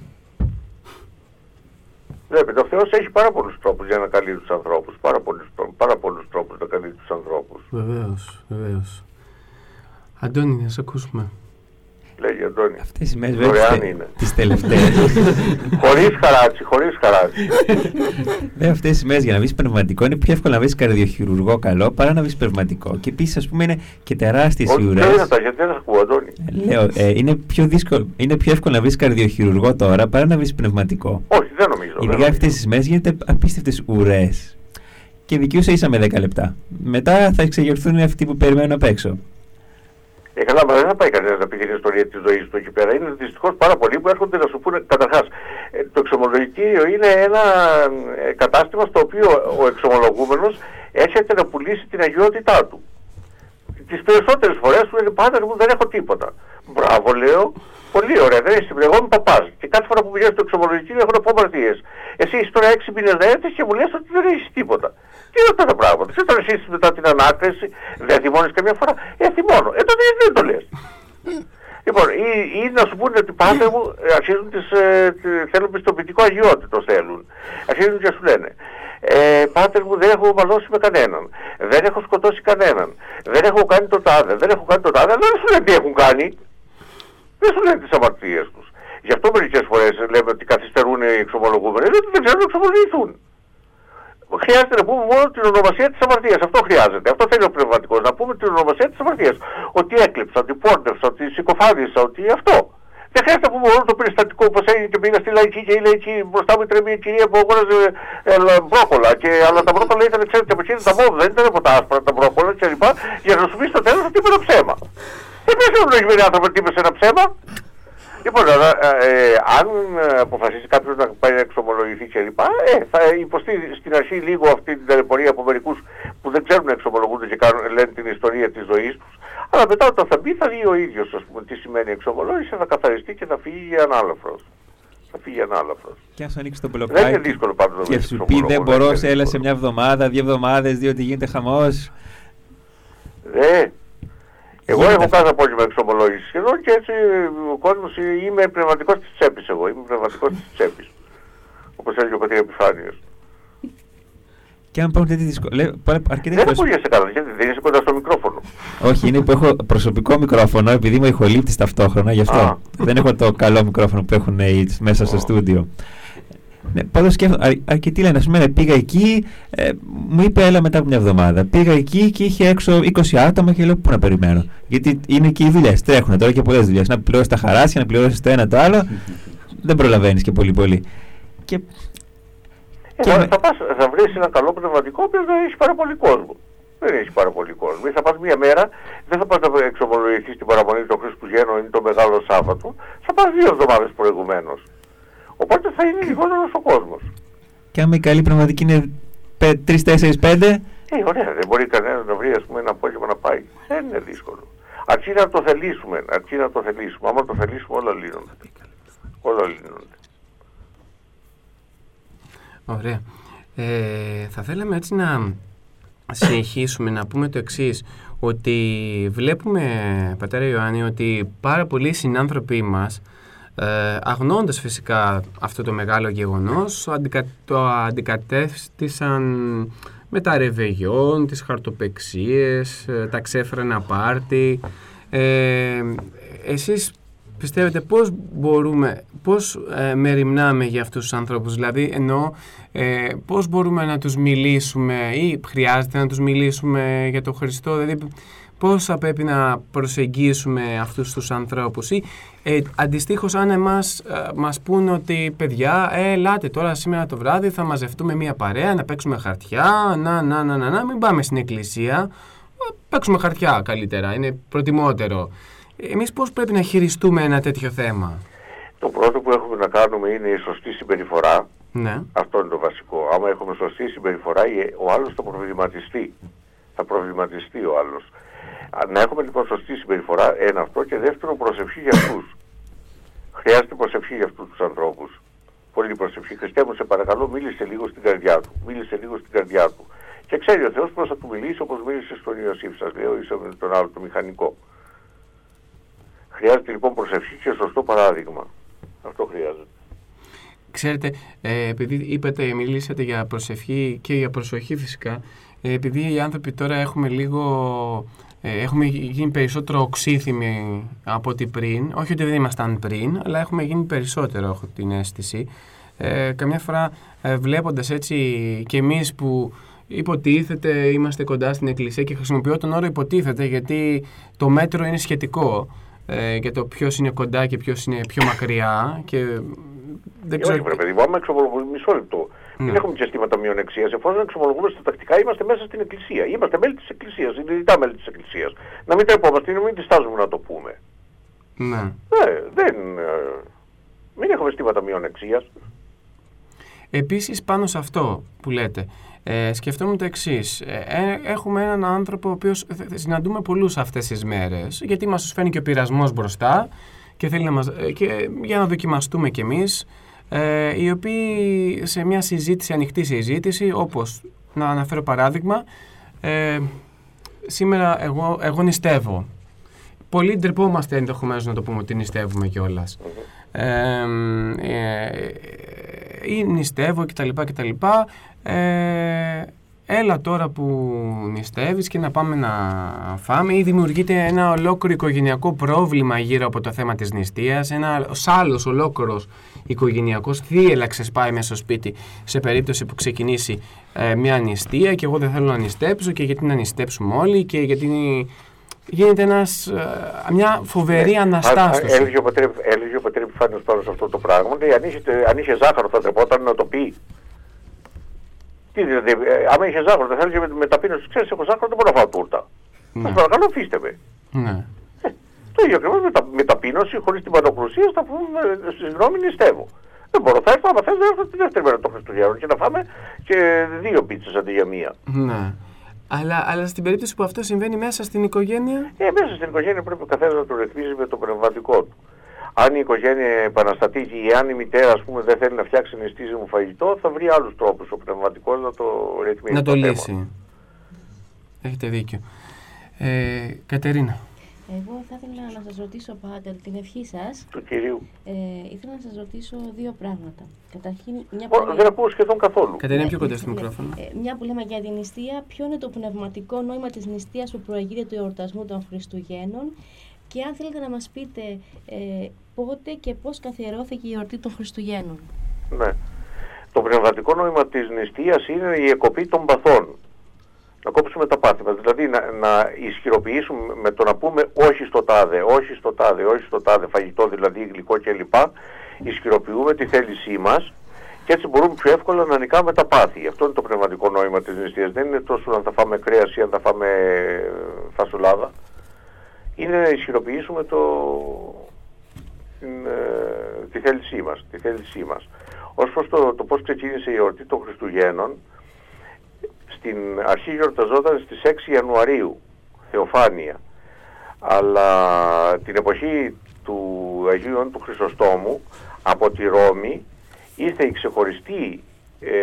Βλέπετε, ο Θεός έχει πάρα πολλούς τρόπους για να καλεί τους ανθρώπους. Πάρα πολλούς, πάρα πολλούς τρόπους να καλεί τους ανθρώπους. Βεβαίως, βεβαίως. Αντώνη, να σε ακούσουμε. Λέγει Αντώνη. Αυτές οι μέρες βέβαια τις τελευταίες. Χωρίς χαράτσι, χωρίς χαράτσι. Βέβαια αυτές τις μέρες για να βρεις πνευματικό είναι πιο εύκολο να βρεις καρδιοχειρουργό καλό παρά να βρεις πνευματικό. Και επίσης ας πούμε είναι και τεράστιες οι ουρές. Όχι, γιατί δεν ακούω Αντώνη. Λέω, ε, είναι, πιο δύσκολο, είναι πιο εύκολο να βρεις καρδιοχειρουργό τώρα παρά να βρεις πνευματικό. Όχι, δεν νομίζω. Ειδικά αυτές τις μέρες γίνεται απίστευτες ουρές. Και δικαιούσα ίσα με δέκα λεπτά. Μετά θα εξεγερθούν αυτοί που περιμένουν απ' έξω. Ε, καλά, μα δεν θα πάει κανένα να πει την ιστορία της ζωής του εκεί πέρα. Είναι δυστυχώς πάρα πολλοί που έρχονται να σου πούνε. Καταρχάς, ε, το εξομολογητήριο είναι ένα ε, κατάστημα στο οποίο ο εξομολογούμενος έρχεται να πουλήσει την αγιότητά του. Τις περισσότερες φορές του λένε πάτερ μου δεν έχω τίποτα. Μπράβο, λέω. Πολύ ωραία, δεν είσαι. Εγώ είμαι παπάς. Και κάθε φορά που πηγαίνω στο εξομολογητήριο έχω να πω αμαρτίες. Εσύ είσαι τώρα έξι μήνες να έρθεις και μου λες ότι δεν έχεις τίποτα. Τι είναι αυτά τα πράγματα. Τι όταν εσύ μετά την ανάκριση δεν θυμώνεις καμιά φορά. Ε, θυμώνω. Ε, τότε γιατί δεν το λες. Λοιπόν, ή, ή να σου πούνε ότι πάτερ μου αρχίζουν τις, ε, θέλουν πιστοποιητικό αγιότητο θέλουν. Αρχίζουν και σου λένε. Ε, πάτερ μου δεν έχω μαλώσει με κανέναν. Δεν έχω σκοτώσει κανέναν. Δεν έχω κάνει το τάδε. Δεν έχω κάνει το τάδε. Αλλά δεν σου λένε τι έχουν κάνει. Δεν σου λένε τις αμαρτίες τους. Γι' αυτό μερικές φορές λέμε ότι καθυστερούν οι εξομολογούμενοι, γιατί δεν ξέρουν να εξομολογηθούν. Χρειάζεται να πούμε μόνο την ονομασία της αμαρτίας. Αυτό χρειάζεται. Αυτό θέλει ο πνευματικός. Να πούμε την ονομασία της αμαρτίας. Ότι έκλεψα, ότι πόρνευσα, ότι συκοφάνισα, ότι αυτό. Δεν χρειάζεται να πούμε όλο το περιστατικό που έγινε και πήγα στη λαϊκή και η λαϊκή μπροστά μου τρέμει η κυρία που αγόραζε ε, μπρόκολα. Και, αλλά τα μπρόκολα ήταν, ξέρετε, από εκείνη τα μόβ, δεν ήταν από τα άσπρα τα μπρόκολα κλπ. Για να σου πει στο τέλος ότι είπε ένα ψέμα. Δεν πρέπει να γνωρίζει άνθρωπο ότι είπε ένα ψέμα. Λοιπόν, ε, ε, αν αποφασίσει κάποιος να πάει να εξομολογηθεί κλπ. Ε, θα υποστεί στην αρχή λίγο αυτή την ταλαιπωρία από μερικούς που δεν ξέρουν να εξομολογούνται και κάνουν, λένε την ιστορία της ζωής τους. Αλλά μετά όταν θα μπει θα δει ο ίδιος, ας πούμε, τι σημαίνει εξομολόγηση, θα καθαριστεί και θα φύγει για ανάλαφρος. Θα φύγει για ανάλαφρος. Και αν σου ανοίξει το μπλοκάκι δεν είναι δύσκολο πάντως να και σου πει δεν μπορώ, σε έλα σε μια εβδομάδα, δύο εβδομάδες, διότι γίνεται χαμός. Ναι. Εγώ έχω κάθε απόγευμα εξομολόγηση σχεδόν και έτσι ο κόσμος είμαι πνευματικός της τσέπης εγώ, είμαι πνευματικός της τσέπης. Όπως έλεγε ο πατήρ Επιφάνιος. Και αν υπάρχουν τέτοιες δυσκολίες. Δεν ακούγεσαι καλά, γιατί δεν είσαι κοντά στο μικρόφωνο. Όχι, είναι που έχω προσωπικό μικρόφωνο, επειδή είμαι ηχολήπτης ταυτόχρονα, γι' αυτό Α. δεν έχω το καλό μικρόφωνο που έχουν οι μέσα στο στούντιο. Ναι, πάντως σκέφτομαι, αρ, αρκετοί λένε, ας πούμε, πήγα εκεί, ε, μου είπε έλα μετά από μια εβδομάδα. Πήγα εκεί και είχε έξω είκοσι άτομα και λέω πού να περιμένω. Γιατί είναι και οι δουλειές, τρέχουν τώρα και πολλές δουλειές. Να πληρώσεις τα χαράσια, να πληρώσεις το ένα το άλλο, δεν προλαβαίνεις και πολύ πολύ. Και, ε, και θα, με... θα, πας, θα βρεις ένα καλό πνευματικό που δεν έχει πάρα πολύ κόσμο. Δεν έχει πάρα πολύ κόσμο. Ή θα πας μια μέρα, δεν θα πας να εξομολογηθείς την παραμονή των Χριστουγέννων ή το Μεγάλο Σάββατο, θα πας δύο εβδομάδες προηγουμένως. Οπότε θα είναι λιγότερος ο κόσμος. Και άμα η καλή πνευματική είναι τρεις, τέσσερις, πέντε. Ε, ωραία, δεν μπορεί κανένας να βρει, ας πούμε, ένα απόγευμα να πάει. Δεν είναι δύσκολο. Αρκεί να το θελήσουμε, αρκεί να το θελήσουμε. Άμα το θελήσουμε όλα λύνονται. Όλα λύνονται. Ωραία. Ε, θα θέλαμε έτσι να συνεχίσουμε να πούμε το εξής, ότι βλέπουμε, πατέρα Ιωάννη, ότι πάρα πολλοί συνάνθρωποι μας, Ε, αγνοώντας φυσικά αυτό το μεγάλο γεγονός, αντικα, το αντικατέστησαν με τα ρεβεγιόν, τις χαρτοπεξίες, τα ξέφρενα πάρτι. Ε, εσείς πιστεύετε πώς μπορούμε, πώς ε, μεριμνάμε για αυτούς τους ανθρώπους, δηλαδή εννοώ ε, πώς μπορούμε να τους μιλήσουμε ή χρειάζεται να τους μιλήσουμε για τον Χριστό, δηλαδή πώς θα πρέπει να προσεγγίσουμε αυτούς τους ανθρώπους ή ε, αντιστοίχως αν εμάς ε, μας πούν ότι παιδιά ε, ελάτε τώρα σήμερα το βράδυ θα μαζευτούμε μια παρέα να παίξουμε χαρτιά, να, να, να, να, να μην πάμε στην εκκλησία, παίξουμε χαρτιά καλύτερα, είναι προτιμότερο. Εμείς πώς πρέπει να χειριστούμε ένα τέτοιο θέμα? Το πρώτο που έχουμε να κάνουμε είναι η σωστή συμπεριφορά. Ναι. Αυτό είναι το βασικό. Άμα έχουμε σωστή συμπεριφορά, ο άλλος θα προβληματιστεί. Θα προβληματιστεί ο άλλος. Να έχουμε λοιπόν σωστή συμπεριφορά, ένα αυτό, και δεύτερο προσευχή για αυτούς. Χρειάζεται προσευχή για αυτούς τους ανθρώπους. Πολύ προσευχή. Χριστέ μου, σε παρακαλώ, μίλησε λίγο στην καρδιά του. Μίλησε λίγο στην καρδιά του. Και ξέρει ο Θεός πώς θα του μιλήσει, όπως μίλησε στον Ιωσήφ, σας λέω, ή στον τον άλλο, το μηχανικό. Χρειάζεται λοιπόν προσευχή και σωστό παράδειγμα. Αυτό χρειάζεται. Ξέρετε, ε, επειδή είπατε, μιλήσατε για προσευχή και για προσοχή φυσικά, ε, επειδή οι άνθρωποι τώρα έχουμε λίγο, ε, έχουμε γίνει περισσότερο οξύθυμοι από ό,τι πριν, όχι ότι δεν ήμασταν πριν, αλλά έχουμε γίνει περισσότερο, έχω την αίσθηση. Ε, καμιά φορά ε, βλέποντας έτσι και εμείς που υποτίθεται είμαστε κοντά στην εκκλησία, και χρησιμοποιώ τον όρο υποτίθεται γιατί το μέτρο είναι σχετικό ε, για το ποιος είναι κοντά και ποιος είναι πιο μακριά και δεν ξέρω... Όχι, πρέπει, άμα εξομολογούμε, μισό λεπτό. Ναι. Δεν έχουμε και αισθήματα μειονεξίας. Εφόσον εξομολογούμε στα τακτικά, είμαστε μέσα στην εκκλησία. Είμαστε μέλη της εκκλησίας, ιδρυτά μέλη της εκκλησίας. Να μην τα υπόμαστε, να μην διστάζουμε να το πούμε. Ναι. Ναι, δεν... Μην έχουμε αισθήματα μειονεξίας. Επίσης, πάνω σε αυτό που λέτε, ε, σκεφτόμουν το εξής. Ε, έχουμε έναν άνθρωπο ο οποίος συναντούμε πολλούς αυτές τις μέρες, γιατί μας φαίνει και ο πειρασμός μπροστά και θέλει να μας, και, για να δοκιμαστούμε κι εμείς, ε, οι οποίοι σε μια συζήτηση, ανοιχτή συζήτηση, όπως να αναφέρω παράδειγμα, ε, σήμερα εγώ, εγώ νηστεύω. Πολλοί ντρεπόμαστε ενδεχομένως να το πούμε ότι νηστεύουμε κιόλας. Ε, ε, ή νηστεύω κτλ. κτλ. Ε, έλα τώρα που νηστεύεις και να πάμε να φάμε, ή δημιουργείται ένα ολόκληρο οικογενειακό πρόβλημα γύρω από το θέμα της νηστείας, ένα άλλος ολόκληρος οικογενειακός θύελαξες πάει μέσα στο σπίτι σε περίπτωση που ξεκινήσει ε, μια νηστεία και εγώ δεν θέλω να νηστέψω και γιατί να νηστέψουμε όλοι και γιατί γίνεται ένας, μια φοβερή αναστάστωση. Έλεγε ο πατέρ Επιφάνιος πάνω σε αυτό το πράγμα, αν είχε, αν είχε ζάχαρο θα τρεπόταν να το πει. Τι δηλαδή, άμα είχε ζάχαρο θα έλεγε με, με ταπείνωση, ξέρεις, έχω ζάχαρο, δεν μπορώ να φάω τούρτα. Ναι. Σας παρακαλώ, αφήστε με. Ναι. Ε, το ίδιο ακριβώς με, τα, με ταπείνωση, χωρίς την παντοκρουσία, θα πούμε, συγγνώμη, νηστεύω. Δεν μπορώ, θα έρθω, άμα θες, θα έρθω τη δεύτερη μέρα των Χριστουγέννων και να φάμε και δύο πίτσες αντί για μία. Ναι. Αλλά, αλλά στην περίπτωση που αυτό συμβαίνει μέσα στην οικογένεια... Ε, μέσα στην οικογένεια πρέπει ο καθένας να το ρυθμίζει με το πνευματικό του. Αν η οικογένεια επαναστατεί ή αν η μητέρα, ας πούμε, δεν θέλει να φτιάξει νηστίζιμο φαγητό, θα βρει άλλους τρόπους ο πνευματικός να το ρυθμίσει. Να το, το λύσει. Θέμα. Έχετε δίκιο. Ε, Κατερίνα. Εγώ θα ήθελα να σας ρωτήσω, Πάτερ, την ευχή σας. Του Κυρίου. Ε, ήθελα να σας ρωτήσω δύο πράγματα. Καταρχήν, μια που... Δεν ακούω σχεδόν καθόλου. Κατερίνα, πιο κοντά στο μικρόφωνο. Ε, μια που λέμε για την νηστεία, ποιο είναι το πνευματικό νόημα της νηστείας που προηγείται του εορτασμού των Χριστουγέννων και αν θέλετε να μας πείτε ε, πότε και πώς καθιερώθηκε η εορτή των Χριστουγέννων. Ναι. Το πνευματικό νόημα της νηστείας είναι η εκοπή των παθών. Να κόψουμε τα πάθη μας, δηλαδή να, να ισχυροποιήσουμε με το να πούμε όχι στο τάδε, όχι στο τάδε, όχι στο τάδε, φαγητό δηλαδή, γλυκό κλπ. Ισχυροποιούμε τη θέλησή μας και έτσι μπορούμε πιο εύκολα να νικάμε τα πάθη. Αυτό είναι το πνευματικό νόημα της νηστείας. Δεν είναι τόσο αν θα φάμε κρέας ή αν θα φάμε φασουλάδα. Είναι να ισχυροποιήσουμε το, την, ε, τη θέλησή μας, τη θέλησή μας. Ως προς το, το πώς ξεκίνησε η εορτή των Χριστουγέννων, στην αρχή γιορταζόταν στις έξι Ιανουαρίου, Θεοφάνεια. Αλλά την εποχή του Αγίου Ιωάννου του Χρυσοστόμου, από τη Ρώμη, ήρθε η ξεχωριστή ε,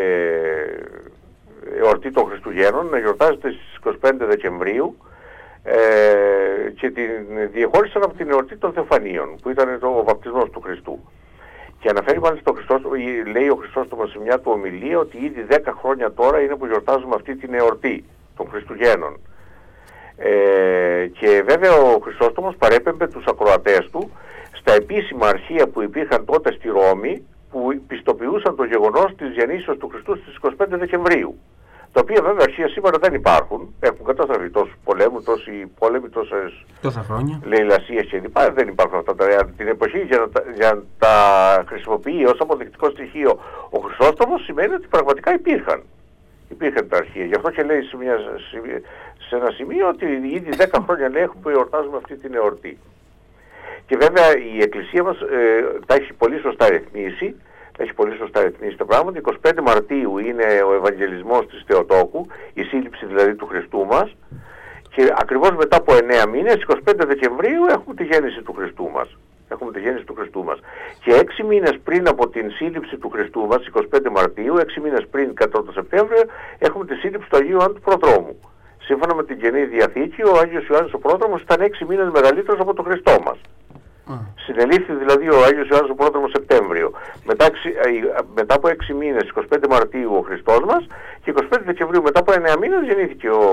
εορτή των Χριστουγέννων να γιορτάζεται στις είκοσι πέντε Δεκεμβρίου ε, και την διεχώρισαν από την εορτή των Θεοφανίων, που ήταν ο βαπτισμός του Χριστού. Και αναφέρει μάλιστα ο Χριστόστομος, λέει ο Χριστόστομος σε μια του ομιλία ότι ήδη δέκα χρόνια τώρα είναι που γιορτάζουμε αυτή την εορτή των Χριστουγέννων. Ε, και βέβαια ο Χριστόστομος παρέπεμπε τους ακροατές του στα επίσημα αρχεία που υπήρχαν τότε στη Ρώμη, που πιστοποιούσαν το γεγονός της γεννήσεως του Χριστού στις είκοσι πέντε Δεκεμβρίου. Τα οποία βέβαια αρχεία σήμερα δεν υπάρχουν. Έχουν καταστραφεί τόσους πολέμους, τόσοι πόλεμοι, τόσες λαιλασίες κλπ. Δεν υπάρχουν αυτά τα. Την εποχή για να, τα, για να τα χρησιμοποιεί ως αποδεικτικό στοιχείο ο Χρυσόστομος σημαίνει ότι πραγματικά υπήρχαν. Υπήρχαν τα αρχεία. Γι' αυτό και λέει σε, μια, σε ένα σημείο ότι ήδη δέκα χρόνια λέει έχουμε που εορτάζουμε αυτή την εορτή. Και βέβαια η Εκκλησία μας ε, τα έχει πολύ σωστά ρυθμίσει. Έχει πολύ σωστά ρυθμίσει τα πράγματα. εικοστή πέμπτη Μαρτίου είναι ο Ευαγγελισμός της Θεοτόκου, η σύλληψη δηλαδή του Χριστού μας. Και ακριβώς μετά από εννέα μήνες, εικοστή πέμπτη Δεκεμβρίου, έχουμε τη γέννηση του Χριστού μας. Έχουμε τη γέννηση του Χριστού μας. Και έξι μήνες πριν από την σύλληψη του Χριστού μας, εικοστή πέμπτη Μαρτίου, έξι μήνες πριν, κατά το Σεπτέμβριο, έχουμε τη σύλληψη του Αγίου Ιωάννου του Προδρόμου. Σύμφωνα με την Καινή Διαθήκη, ο Άγιος Ιωάννης ο Πρόδρομος ήταν έξι μήνες μεγαλύτερος από τον Χριστό μας. Mm. Συνελήφθη δηλαδή ο Άγιος Ιωάννης ο Πρόδρομος Σεπτέμβριο. Μετά, μετά από έξι μήνες, εικοστή πέμπτη Μαρτίου ο Χριστός μας, και εικοστή πέμπτη Δεκεμβρίου μετά από εννέα μήνες γεννήθηκε ο,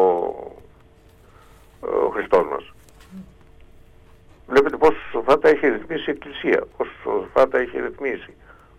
ο Χριστός μας. Βλέπετε πόσο σοφά τα έχει ρυθμίσει η Εκκλησία, πόσο σοφά τα έχει ρυθμίσει.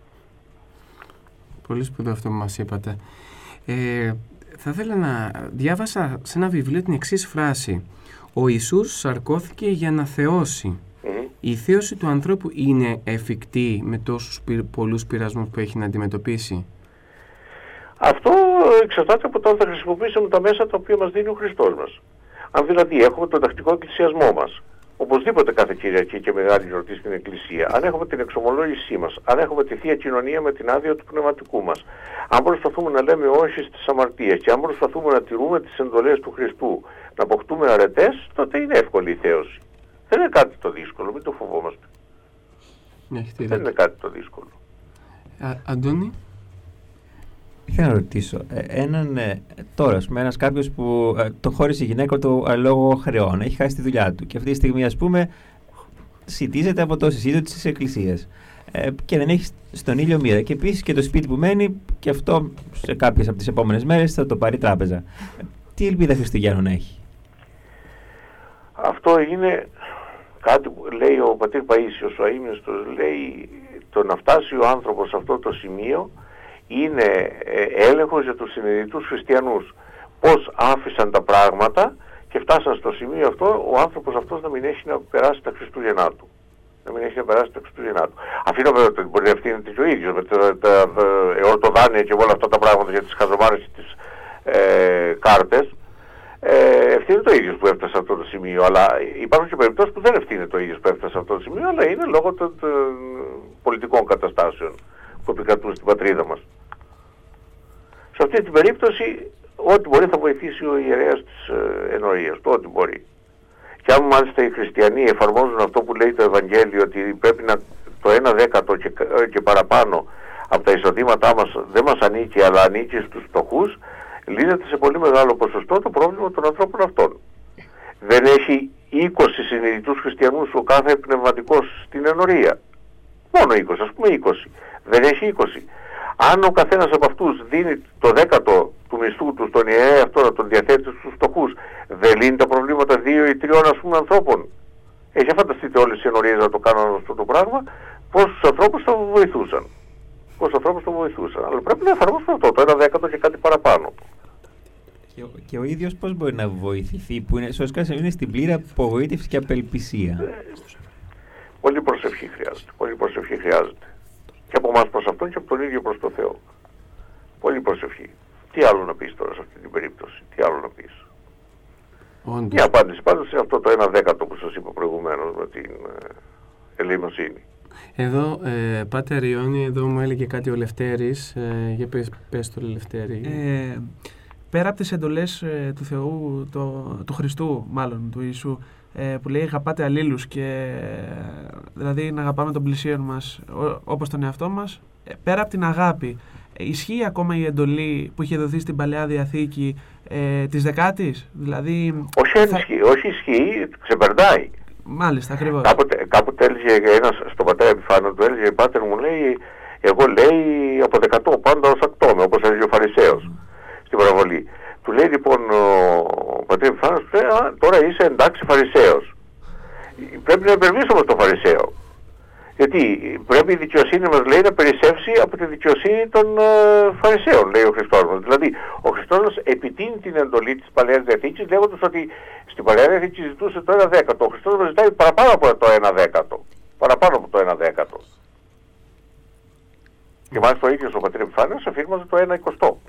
Πολύ σπουδαίο αυτό που μας είπατε. Ε, θα ήθελα να διάβασα σε ένα βιβλίο την εξής φράση. Ο Ιησούς σαρκώθηκε για να θεώσει. Mm-hmm. Η θέωση του ανθρώπου είναι εφικτή με τόσους πολλούς πειρασμούς που έχει να αντιμετωπίσει? Αυτό εξαρτάται από το αν θα χρησιμοποιήσουμε τα μέσα τα οποία μας δίνει ο Χριστός μας. Αν δηλαδή έχουμε τον τακτικό εκκλησιασμό μας, οπωσδήποτε κάθε Κυριακή και μεγάλη γιορτή στην Εκκλησία, αν έχουμε την εξομολόγησή μας, αν έχουμε τη Θεία Κοινωνία με την άδεια του πνευματικού μας, αν προσπαθούμε να λέμε όχι στις αμαρτίες και αν προσπαθούμε να τηρούμε τις εντολές του Χριστού, να αποκτούμε αρετές, τότε είναι εύκολη η θέωση. Δεν είναι κάτι το δύσκολο, μην το φοβόμαστε. Ναι, δεν είναι κάτι το δύσκολο. Α, Αντώνη. Ήθελα να ρωτήσω, έναν ε, τώρα, με ένας κάποιος που ε, το χώρισε η γυναίκα του ε, λόγω χρεών, έχει χάσει τη δουλειά του και αυτή τη στιγμή, ας πούμε, σιτίζεται από το συσίτιο της Εκκλησίας ε, και δεν έχει στον ήλιο μοίρα. Και επίσης και το σπίτι που μένει, και αυτό σε κάποιες από τις επόμενες μέρες θα το πάρει τράπεζα. Τι ελπίδα Χριστουγέννων έχει? Αυτό είναι κάτι που λέει ο πατήρ Παΐσιος, ο αείμνηστος, λέει το να φτάσει ο άνθρωπος σε αυτό το σημείο είναι έλεγχος για τους συνειδητούς χριστιανούς. Πώς άφησαν τα πράγματα και φτάσαν στο σημείο αυτό ο άνθρωπος αυτός να μην έχει να περάσει τα Χριστούγεννά του. Να μην έχει να περάσει τα Χριστούγεννά του. Αφήνω βέβαια ότι μπορεί να ευθύνεται και ο ίδιος με τα, τα, τα εορτοδάνεια και όλα αυτά τα πράγματα για τις χαζομάρες και τις ε, κάρτες. Ε, ευθύνεται το ίδιος που έφτασε σε αυτό το σημείο, αλλά υπάρχουν και περιπτώσεις που δεν ευθύνεται το ίδιος που έφτασε σε αυτό το σημείο, αλλά είναι λόγω των, των πολιτικών καταστάσεων που επικρατούν στην πατρίδα μας. Σε αυτή την περίπτωση, ό,τι μπορεί θα βοηθήσει ο ιερέας της ε, ενορίας του, ό,τι μπορεί. Και αν μάλιστα οι χριστιανοί εφαρμόζουν αυτό που λέει το Ευαγγέλιο, ότι πρέπει να το ένα δέκατο και, και παραπάνω από τα εισοδήματά μας δεν μας ανήκει, αλλά ανήκει στους φτωχούς, λύνεται σε πολύ μεγάλο ποσοστό το πρόβλημα των ανθρώπων αυτών. Δεν έχει είκοσι συνειδητούς χριστιανούς ο κάθε πνευματικός στην ενορία. Μόνο είκοσι, ας πούμε είκοσι. Δεν έχει είκοσι. Αν ο καθένας από αυτούς δίνει το δέκατο του μισθού του στον ιερέα αυτό να τον διαθέτει στους φτωχούς, δεν λύνει τα προβλήματα δύο ή τριών ας πούμε ανθρώπων. Ε, για φανταστείτε όλες οι ενορίες να το κάνουν αυτό το πράγμα, πόσους ανθρώπους θα βοηθούσαν. Πόσους ανθρώπους θα βοηθούσαν. Αλλά πρέπει να εφαρμόσουν αυτό, το ένα δέκατο και κάτι παραπάνω. Και ο, και ο ίδιος πώς μπορεί να βοηθηθεί, που είναι, σωστά, είναι στην πλήρη απογοήτευση και απελπισία? Ε, πολύ προσευχή χρειάζεται. Πολύ προσευχή χρειάζεται. Και από εμάς προς αυτόν και από τον ίδιο προς τον Θεό. Πολύ προσευχή. Τι άλλο να πεις τώρα σε αυτή την περίπτωση? Τι άλλο να πεις? Όντως. Η απάντηση πάντως είναι αυτό το ένα δέκατο που σας είπα προηγουμένως με την ε, ελεημοσύνη. Εδώ, ε, Πάτερ Ιόνι, εδώ μου έλεγε κάτι ο Λευτέρης. Ε, για πες, πες το Λευτέρη. Ε, πέρα από τις εντολές ε, του Θεού, το, του Χριστού μάλλον, του Ιησού, ε, που λέει αγαπάτε αλλήλους και δηλαδή να αγαπάμε τον πλησίον μας ό, όπως τον εαυτό μας, ε, πέρα από την αγάπη, ε, ισχύει ακόμα η εντολή που είχε δοθεί στην Παλαιά Διαθήκη ε, της δεκάτης? Δηλαδή, όχι, θα... ισχύει, όχι ισχύει, ξεπερνάει. Μάλιστα, ακριβώς. Κάποτε, κάποτε έλεγε ένας στον πατέρα Επιφάνιο του, έλεγε πάτερ μου, λέει, εγώ λέει από δεκατό πάντα ως ακτόμαι, όπως έλεγε ο Φαρισαίος mm. στην παραβολή. Του λέει λοιπόν ο πατέρα Επιφάνιος, τώρα είσαι εντάξει Φαρισαίος. Πρέπει να υπερβείς όμως τον Φαρισαίο. Γιατί πρέπει η δικαιοσύνη μας, λέει, να περισσεύσει από τη δικαιοσύνη των ε, Φαρισαίων, λέει ο Χριστός μας. Δηλαδή, ο Χριστός μας επιτείνει την εντολή της Παλαιάς Διαθήκης, λέγοντας ότι στην Παλαιά Διαθήκη ζητούσε το ένα δέκατο. Ο Χριστός μας ζητάει παραπάνω από το ένα δέκατο. Παραπάνω από το ένα δέκατο. Και μάλιστα ο ίδιος ο πατήρ Επιφάνιος αφήρμαζε το ένα εικοστό.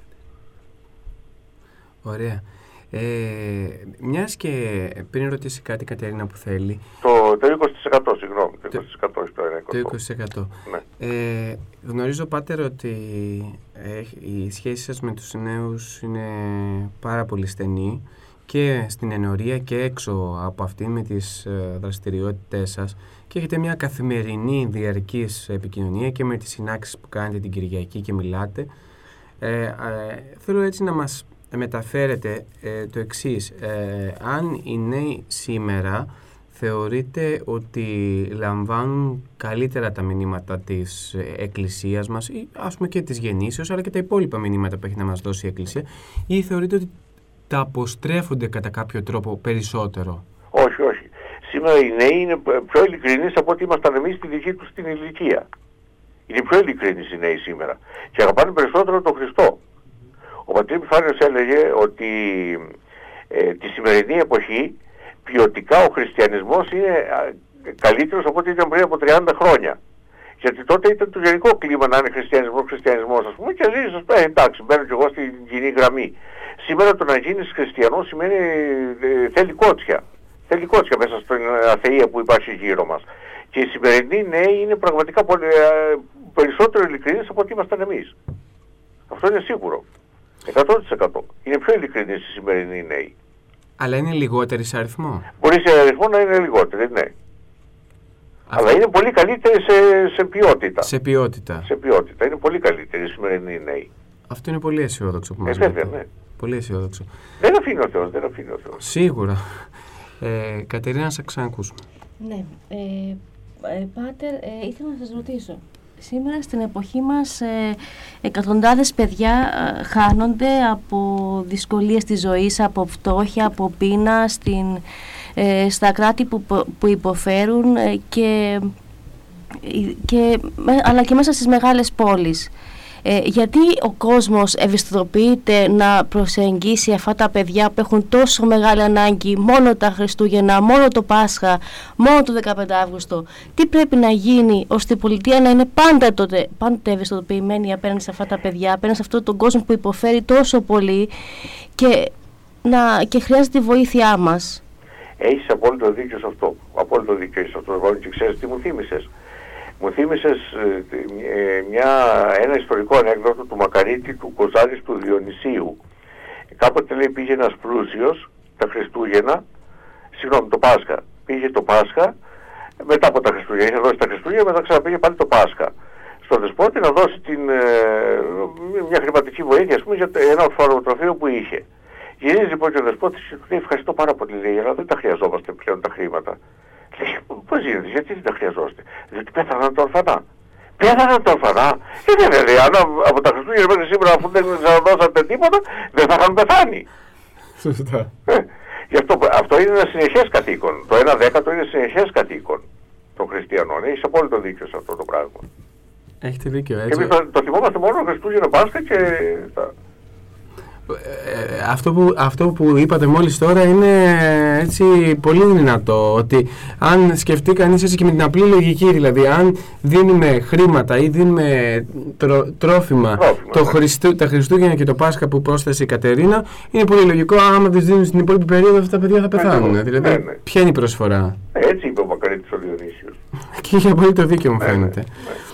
Ωραία. Ε, μιας και πριν ρωτήσει κάτι η Κατερίνα που θέλει. Το, το είκοσι τοις εκατό, συγγνώμη. Το, το είκοσι τοις εκατό στο ένα εικοστό. Το είκοσι τοις εκατό. Ναι. Ε, γνωρίζω, Πάτερ, ότι ε, η σχέση σας με τους νέους είναι πάρα πολύ στενή και στην ενορία και έξω από αυτή με τις ε, δραστηριότητές σας, και έχετε μια καθημερινή διαρκής επικοινωνία και με τις συνάξεις που κάνετε την Κυριακή και μιλάτε. Ε, ε, θέλω έτσι να μας μεταφέρετε ε, το εξής. Ε, αν οι νέοι σήμερα θεωρείτε ότι λαμβάνουν καλύτερα τα μηνύματα της Εκκλησίας μας, ή ας πούμε και της Γεννήσεως, αλλά και τα υπόλοιπα μηνύματα που έχει να μας δώσει η Εκκλησία, ή θεωρείτε ότι τα αποστρέφονται κατά κάποιο τρόπο περισσότερο? Όχι, όχι. Σήμερα οι νέοι είναι πιο ειλικρινείς από ό,τι ήμασταν εμείς στη δική τους την ηλικία. Είναι πιο ειλικρινείς οι νέοι σήμερα και αγαπάνε περισσότερο τον Χριστό. Ο πατήρ Επιφάνιος έλεγε ότι ε, τη σημερινή εποχή ποιοτικά ο χριστιανισμός είναι καλύτερος από ό,τι ήταν πριν από τριάντα χρόνια. Γιατί τότε ήταν το γενικό κλίμα να είναι χριστιανισμός, χριστιανισμός, ας πούμε, και ζήσεις, ας πούμε, εντάξει, μπαίνω κι εγώ στην κοινή γραμμή. Σήμερα το να γίνεις χριστιανός σημαίνει ε, θέλει κότσια. Θέλει κότσια μέσα στην αθεία που υπάρχει γύρω μας. Και οι σημερινοί νέοι είναι πραγματικά πολύ, ε, περισσότερο ειλικρινείς από ό,τι ήμασταν εμείς. Αυτό είναι σίγουρο. εκατό τοις εκατό. Είναι πιο ειλικρινείς οι σημερινοί νέοι. Αλλά είναι λιγότεροι σε αριθμό. Μπορεί σε αριθμό να είναι λιγότεροι, ναι. Αυτό... Αλλά είναι πολύ καλύτεροι σε, σε ποιότητα. Σε ποιότητα. Σε ποιότητα. Είναι πολύ καλύτεροι οι σημερινοί νέοι. Αυτό είναι πολύ αισιόδοξο που μας ε, βέβαια, ναι. Πολύ αισιόδοξο. Δεν αφήνει ο Θεός, δεν αφήνει ο Θεός. Σίγουρα. Ε, Κατερίνα, να σας ξανακούσουμε. Ναι. Ε, ε, Πάτερ, ε, ήθελα να σας ρωτήσω. Σήμερα στην εποχή μας ε, εκατοντάδες παιδιά ε, χάνονται από δυσκολίες της ζωής, από φτώχεια, από πείνα στην, ε, στα κράτη που, που υποφέρουν ε, και, και, αλλά και μέσα στις μεγάλες πόλεις. Ε, γιατί ο κόσμος ευαισθητοποιείται να προσεγγίσει αυτά τα παιδιά που έχουν τόσο μεγάλη ανάγκη μόνο τα Χριστούγεννα, μόνο το Πάσχα, μόνο το δεκαπέντε Αύγουστο? Τι πρέπει να γίνει ώστε η πολιτεία να είναι πάντα τότε, πάντοτε ευαισθητοποιημένη απέναντι σε αυτά τα παιδιά, απέναντι σε αυτόν τον κόσμο που υποφέρει τόσο πολύ και, να, και χρειάζεται τη βοήθειά μας? Έχεις απόλυτο δίκιο σε αυτό. Απόλυτο δίκιο σε αυτό. Και ξέρεις τι μου θύμισες? Μου θύμισες ε, μια, ένα ιστορικό ανέκδοτο του Μακαρίτη, του Κοζάλης, του Διονυσίου. Κάποτε, λέει, πήγε ένας πλούσιος τα Χριστούγεννα, συγγνώμη, το Πάσχα. Πήγε το Πάσχα, μετά από τα Χριστούγεννα, είχε δώσει τα Χριστούγεννα, μετά ξαναπήγε πάλι το Πάσχα. Στον δεσπότη να δώσει την, ε, μια χρηματική βοήθεια, ας πούμε, για ένα ορφανοτροφείο που είχε. Γυρίζει λοιπόν και ο δεσπότης και του λέει: ευχαριστώ πάρα πολύ, λέει, αλλά δεν τα χρειαζόμαστε πλέον τα χρήματα. Λέει: πώς γίνεται, γιατί δεν τα χρειαζόμαστε? Διότι πέθαναν τα ορφανά. Πέθαναν τα ορφανά. Και δεν λέει, αν από τα Χριστούγεννα μέχρι σήμερα, αφού δεν ξαναδώσατε τίποτα, δεν θα είχαν πεθάνει. Σωστά. Ε, γι' αυτό, αυτό είναι ένα συνεχές κατοίκον. Το ένα δέκατο είναι συνεχές κατοίκον των χριστιανών. Έχεις απόλυτο δίκιο σε αυτό το πράγμα. Έχετε δίκιο, έτσι. Και εμείς το, το θυμόμαστε μόνο Χριστούγεννα, Πάσχα και τα... Ε, αυτό, που, αυτό που είπατε μόλις τώρα είναι έτσι πολύ δυνατό, ότι αν σκεφτεί κανείς έτσι και με την απλή λογική, δηλαδή αν δίνουμε χρήματα ή δίνουμε τρο, τρόφιμα, τρόφιμα το ναι. Χριστού, τα Χριστούγεννα και το Πάσχα που πρόσθεσε η Κατερίνα, είναι πολύ λογικό άμα τις δίνουν στην υπόλοιπη περίοδο αυτά τα παιδιά θα πεθάνουν. Ναι, δηλαδή ναι, ναι. Ποια είναι η προσφορά? Έτσι είπε ο Μακαρίτης ο Διονύσιος. Και είχε απολύτω δίκιο, μου φαίνεται. Ναι, ναι, ναι.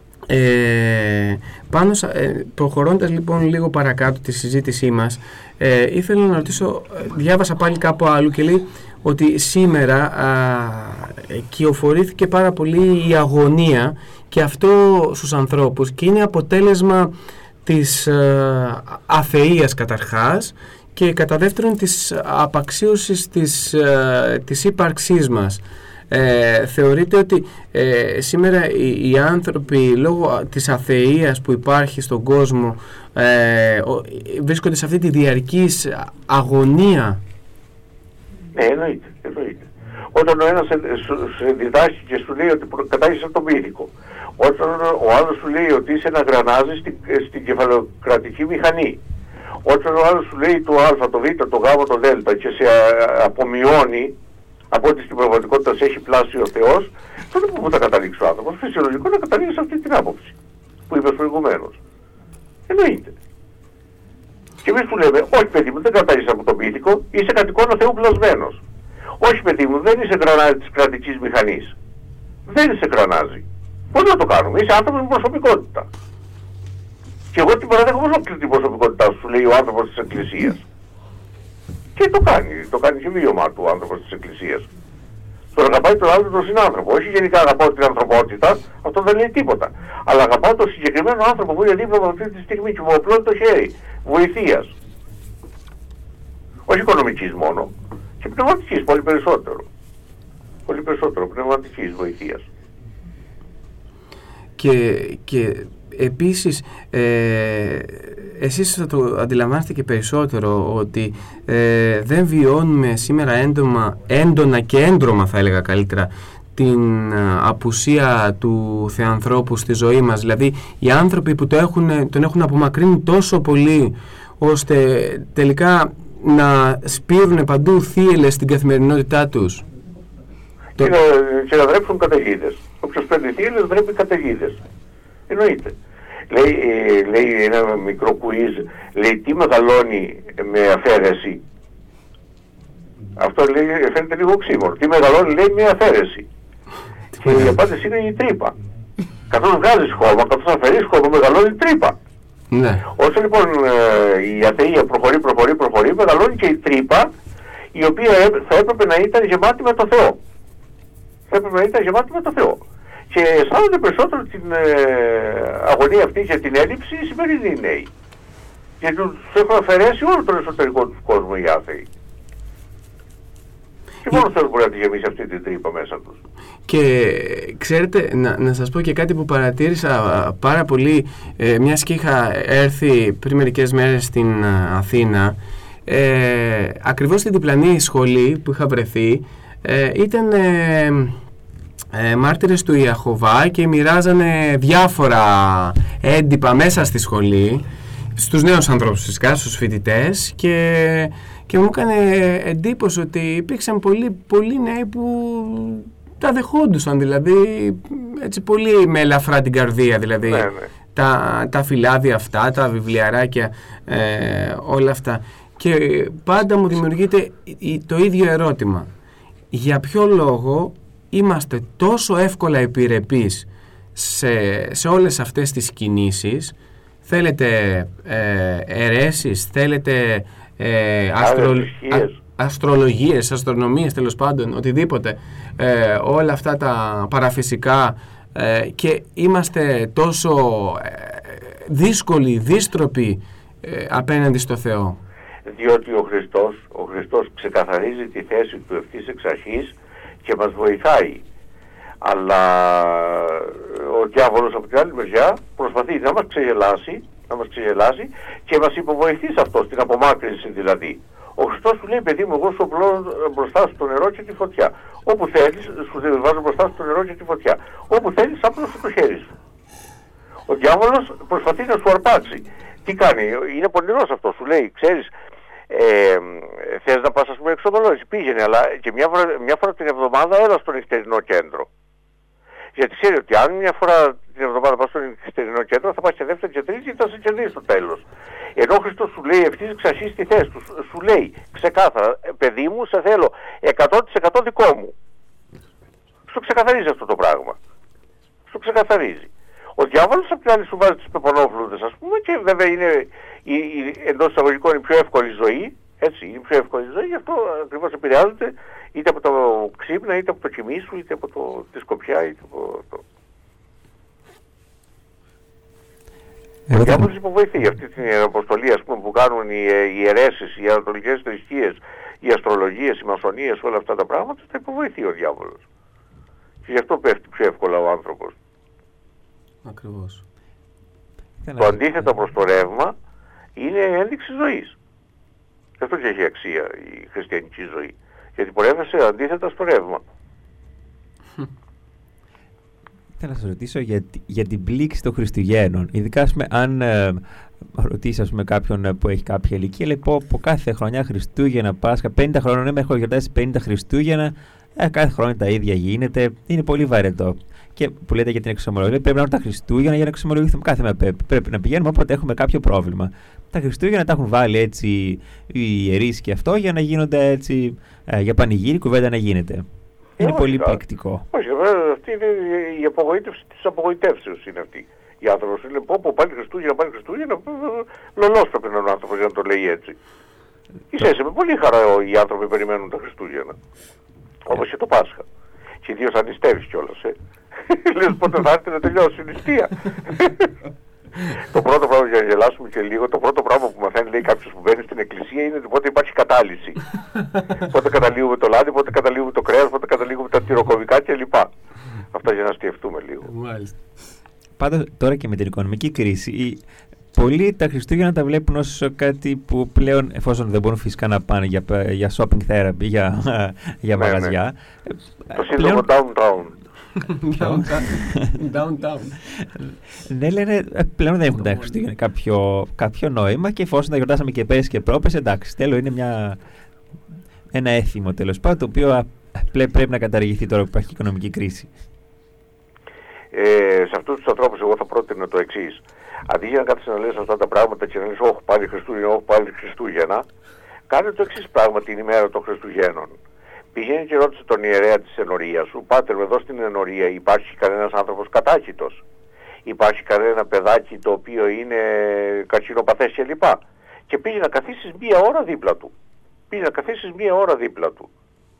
Ε, πάνω, ε, προχωρώντας λοιπόν λίγο παρακάτω τη συζήτησή μας, ε, ήθελα να ρωτήσω, διάβασα πάλι κάπου άλλου και λέει ότι σήμερα α, κυοφορήθηκε πάρα πολύ η αγωνία και αυτό στους ανθρώπους και είναι αποτέλεσμα της α, αθείας καταρχάς και κατά δεύτερον της απαξίωσης της, α, της ύπαρξής μας. Ε, θεωρείτε ότι ε, σήμερα οι, οι άνθρωποι λόγω της αθείας που υπάρχει στον κόσμο ε, ο, βρίσκονται σε αυτή τη διαρκής αγωνία? Ναι, εννοείται, εννοείται. Όταν ο ένας σε, σε διδάσκει και σου λέει ότι κατάγεσαι από τον πίθηκο. Όταν ο άλλος σου λέει ότι είσαι ένα γρανάζι στην, στην κεφαλοκρατική μηχανή. Όταν ο άλλος σου λέει το α, το β, το γ, το δ και σε απομειώνει από ότι στην πραγματικότητα σε έχει πλάσει ο Θεός, τότε πού θα καταλήξει ο άνθρωπος? Φυσιολογικό να καταλήξει σε αυτή την άποψη που είπες προηγουμένως. Εννοείται. Και εμείς που λέμε, όχι παιδί μου, δεν κατάγεσαι από τον πίθηκο, είσαι κατ' εικόνα Θεού πλασμένος. Όχι παιδί μου, δεν είσαι γρανάζι της κρατικής μηχανής. Δεν είσαι γρανάζι. Πώς να το κάνουμε? Είσαι άνθρωπος με προσωπικότητα. Και εγώ την παραδέχομαι ολόκληρη την προσωπικότητά σου, λέει ο άνθρωπος της Εκκλησίας. Και το κάνει, το κάνει και βίωμα του ο άνθρωπος της Εκκλησίας. Τον αγαπάει τον άλλο τον συνάνθρωπο. Όχι γενικά αγαπάω την ανθρωπότητα, αυτό δεν λέει τίποτα. Αλλά αγαπάω τον συγκεκριμένο άνθρωπο που είναι δίπλα από αυτή τη στιγμή και μου απλώνει το χέρι. Βοηθείας. Όχι οικονομικής μόνο. Και πνευματικής πολύ περισσότερο. Πολύ περισσότερο πνευματικής βοηθείας. Και, και επίσης ε, εσείς θα το αντιλαμβάνεστε και περισσότερο ότι ε, δεν βιώνουμε σήμερα έντομα, έντονα και έντρομα, θα έλεγα καλύτερα, την απουσία του θεανθρώπου στη ζωή μας. Δηλαδή οι άνθρωποι που το έχουν, τον έχουν απομακρύνει τόσο πολύ ώστε τελικά να σπείρουν παντού θύελλες στην καθημερινότητά τους. Και, το... να, και να δρέψουν καταιγίδες. Όποιος παίρνει θύελλες δρέπει καταιγίδες. Εννοείται. Λέει, ε, λέει ένα μικρό κουίζ, λέει τι μεγαλώνει με αφαίρεση. Αυτό λέει, φαίνεται λίγο ξύμορο. Τι μεγαλώνει, λέει, με αφαίρεση. Και η απάντηση είναι η τρύπα. Καθώς βγάζεις χώμα, καθώς αφαιρείς χώμα, μεγαλώνει η τρύπα. Ναι. Όσο λοιπόν ε, η αθεία προχωρεί, προχωρεί, προχωρεί, μεγαλώνει και η τρύπα, η οποία θα έπρεπε να ήταν γεμάτη με το Θεό. Θα έπρεπε να ήταν γεμάτη με το Θεό. Και αισθάνονται περισσότερο την ε, αγωνία αυτή και την έλλειψη οι σημερινοί νέοι. Γιατί τους έχουν αφαιρέσει όλο τον εσωτερικό του κόσμο οι άθεοι. Και μόνο ο Θεός μπορεί να τη γεμίσει αυτή την τρύπα μέσα τους. Και ξέρετε, να, να σας πω και κάτι που παρατήρησα πάρα πολύ, ε, μιας και είχα έρθει πριν μερικές μέρες στην Αθήνα, ε, ακριβώς στην διπλανή σχολή που είχα βρεθεί, ε, ήταν ε, ε, μάρτυρες του Ιαχωβά και μοιράζανε διάφορα έντυπα μέσα στη σχολή, στους νέους ανθρώπους φυσικά, στους φοιτητές, και, και μου έκανε εντύπωση ότι υπήρξαν πολλοί, πολλοί νέοι που τα δεχόντουσαν, δηλαδή έτσι πολύ με ελαφρά την καρδία, δηλαδή ναι, ναι. Τα, τα φυλάδια αυτά, τα βιβλιαράκια, ε, όλα αυτά. Και πάντα μου δημιουργείται το ίδιο ερώτημα. Για ποιο λόγο είμαστε τόσο εύκολα επιρρεπείς σε, σε όλες αυτές τις κινήσεις? Θέλετε ε, αιρέσεις, θέλετε ε, αστρο, α, αστρολογίες, αστρονομίες, τέλος πάντων, οτιδήποτε, ε, όλα αυτά τα παραφυσικά, ε, και είμαστε τόσο ε, δύσκολοι, δύστροποι ε, απέναντι στο Θεό. Διότι ο Χριστός, ο Χριστός ξεκαθαρίζει τη θέση του ευθύς εξ αρχής και μας βοηθάει. Αλλά ο διάβολος από την άλλη μεριά προσπαθεί να μας ξεγελάσει, να μας ξεγελάσει και μας υποβοηθεί σε αυτό, στην απομάκρυνση δηλαδή. Ο Χριστός σου λέει, παιδί μου, εγώ σου απλώνω μπροστά στο νερό και τη φωτιά. Όπου θέλεις, σου βάζω μπροστά στο νερό και τη φωτιά. Όπου θέλεις, άπλωσε το χέρι σου. Ο διάβολος προσπαθεί να σου αρπάξει. Τι κάνει? Είναι πονηρός αυτό. Σου λέει, ξέρεις, ε, θες να πας, ας πούμε, εξομολόγηση? Πήγαινε, αλλά και μια φορά, μια φορά την εβδομάδα έλα στο νυχτερινό κέντρο. Γιατί ξέρει ότι αν μια φορά την εβδομάδα πας στο νυχτερινό κέντρο, θα πας και δεύτερη και τρίτη και θα σε κερδίσει στο τέλος. Ενώ ο Χριστός σου λέει ευθύς εξ αρχής στη θέση του, σου λέει ξεκάθαρα, παιδί μου, σε θέλω εκατό τοις εκατό δικό μου. Στο ξεκαθαρίζει αυτό το πράγμα. Στο ξεκαθαρίζει. Ο διάβολος απ' την άλλη σου βάζει τις πεπονόφλουδες, ας πούμε, και βέβαια είναι η, η, εντός εισαγωγικών η πιο εύκολη ζωή. Έτσι, είναι η πιο εύκολη ζωή, γι' αυτό ακριβώς επηρεάζεται είτε από το ξύπνα, είτε από το κοιμή σου, είτε από το, τη σκοπιά, είτε από το... Ο διάβολος υποβοηθεί αυτή την αποστολή, ας πούμε, που κάνουν οι, οι αιρέσεις, οι ανατολικές θρησκείες, οι αστρολογίες, οι μασονίες, όλα αυτά τα πράγματα, θα υποβοηθεί ο διάβολος. Και γι' αυτό πέφτει πιο εύκολα ο άνθρωπος. Ακριβώς. Το αντίθετο προς το ρεύμα είναι ένδειξη ζωής. Γι' αυτό και έχει αξία η χριστιανική ζωή. Γιατί πορεύεσαι αντίθετα στο ρεύμα. Θέλω να σας ρωτήσω για, για την πλήξη των Χριστουγέννων. Ειδικά, ας πούμε, αν ε, ρωτήσει, ας πούμε, κάποιον που έχει κάποια ηλικία, λέει πω από κάθε χρονιά Χριστούγεννα, Πάσχα, πενήντα χρόνων είμαι, έχω γιορτάσει πενήντα Χριστούγεννα, ε, κάθε χρόνο τα ίδια γίνεται, είναι πολύ βαρετό. Και που λέτε για την εξομολογία, πρέπει να είναι τα Χριστούγεννα για να εξομολογηθούμε κάθε μέρα. Πρέπει να πηγαίνουμε όποτε έχουμε κάποιο πρόβλημα. Τα Χριστούγεννα τα έχουν βάλει έτσι οι ιερείς και αυτό για να γίνονται έτσι, ε, για πανηγύρι, κουβέντα να γίνεται. Είναι πολύ πληκτικό. Όχι, αυτή είναι η απογοήτευση της απογοητεύσεως είναι αυτή. Οι άνθρωποι λένε πω πω πάλι Χριστούγεννα, πάλι Χριστούγεννα, λολός πρέπει να είναι ο άνθρωπος για να το λέει έτσι. Είσαι με πολύ χαρά οι άνθρωποι περιμένουν τα Χριστούγεννα. Όπως και το Πάσχα. Και ιδίως αν νηστεύεις κιόλας, ε. Λες πότε θα έρθει να τελειώσει η νηστεία. Το πρώτο πράγμα, για να γελάσουμε και λίγο, το πρώτο πράγμα που μαθαίνει, λέει κάποιος που μπαίνει στην εκκλησία, είναι πότε υπάρχει κατάλυση. Πότε καταλήγουμε το λάδι, πότε καταλήγουμε το κρέας, πότε καταλήγουμε τα τυροκομικά κλπ. Αυτά για να αστιευτούμε λίγο. Μάλιστα. Πάντως τώρα και με την οικονομική κρίση, πολλοί τα Χριστούγεννα τα βλέπουν ως κάτι που πλέον, εφόσον δεν μπορούν φυσικά να πάνε για, για shopping therapy, για, για ναι, μαγαζιά. Ναι. Το σύνδρομο downtown. Downtown. Ναι, λένε πλέον δεν έχουν τα Χριστούγεννα κάποιο, κάποιο νόημα και εφόσον τα γιορτάσαμε και πέρυσι και πρόπες, εντάξει, τέλος είναι μια, ένα έθιμο τέλος πάντων, το οποίο πλέ, πρέπει να καταργηθεί τώρα που υπάρχει οικονομική κρίση. Ε, σε αυτούς τους ανθρώπους εγώ θα πρότεινα το εξής. Αντί για να κάθεσαι να λες αυτά τα πράγματα και να λες όχι πάλι Χριστούγεννα, όχι πάλι Χριστούγεννα, κάνε το εξής πράγμα την ημέρα των Χριστουγέννων. Πηγαίνει και ρώτησε τον ιερέα της ενορίας σου, πάτερ εδώ στην ενορία υπάρχει κανένας άνθρωπος κατάκητος, υπάρχει κανένα παιδάκι το οποίο είναι καρκινοπαθές κλπ. Και πήγε να καθίσεις μία ώρα δίπλα του. Πήγε να καθίσεις μία ώρα δίπλα του.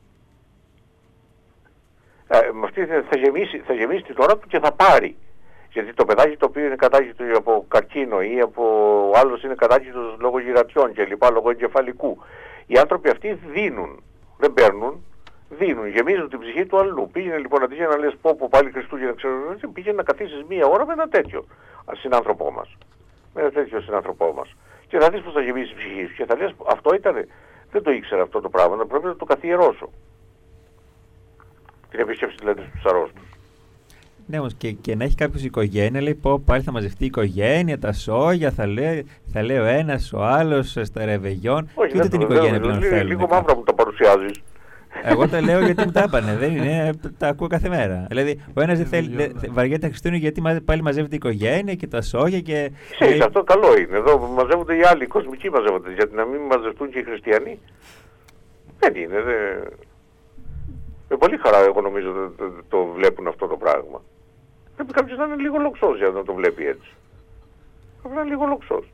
Ε, με αυτή θα γεμίσει, θα γεμίσει την ώρα του και θα πάρει. Γιατί το παιδάκι το οποίο είναι κατάκητο από καρκίνο ή από ο άλλος είναι κατάκητος λόγω γυρατιών κλπ, λόγω εγκεφαλικού. Οι άνθρωποι αυτοί δίνουν. Δεν παίρνουν, δίνουν, γεμίζουν την ψυχή του αλλού. Πήγαινε λοιπόν αντί για να λες πω πω πάλι Χριστούγεννα, ξέρω, πήγαινε να καθίσεις μία ώρα με ένα τέτοιο συνάνθρωπό μας. Με ένα τέτοιο συνάνθρωπό μας. Και θα δεις πως θα γεμίσει η ψυχή σου. Και θα λες αυτό ήτανε, δεν το ήξερα αυτό το πράγμα, πρέπει να το καθιερώσω. Την επίσκεψη δηλαδή στους αρρώστους. Ναι, όμως και, και να έχει κάποιος οικογένεια, λέει πω πάλι θα μαζευτεί η οικογένεια, τα σόγια, θα λέει, θα λέει ο ένας, ο άλλος, στα ρεβεγιόν. Όχι, και ούτε την οικογένεια πλέον θέλουν. Λίγο μαύρα μου τα παρουσιάζεις. Εγώ τα λέω γιατί μου τα έπανε, δεν είναι, τα ακούω κάθε μέρα. Δηλαδή, ο ένας δεν θέλει, δε, βαριέται τα Χριστούγεννα γιατί πάλι μαζεύεται η οικογένεια και τα σόγια και... Ξέρεις, αυτό καλό είναι. Εδώ μαζεύονται οι άλλοι, οι κοσμικοί μαζεύονται, γιατί να μην μαζευτούν και οι χριστιανοί. Δεν είναι, δεν... Με πολύ χαρά εγώ νομίζω το, το, το βλέπουν αυτό το πράγμα. Πρέπει κάποιος να είναι λίγο λοξός για να το βλέπει έτσι. Πρέπει να είναι λίγο λοξός.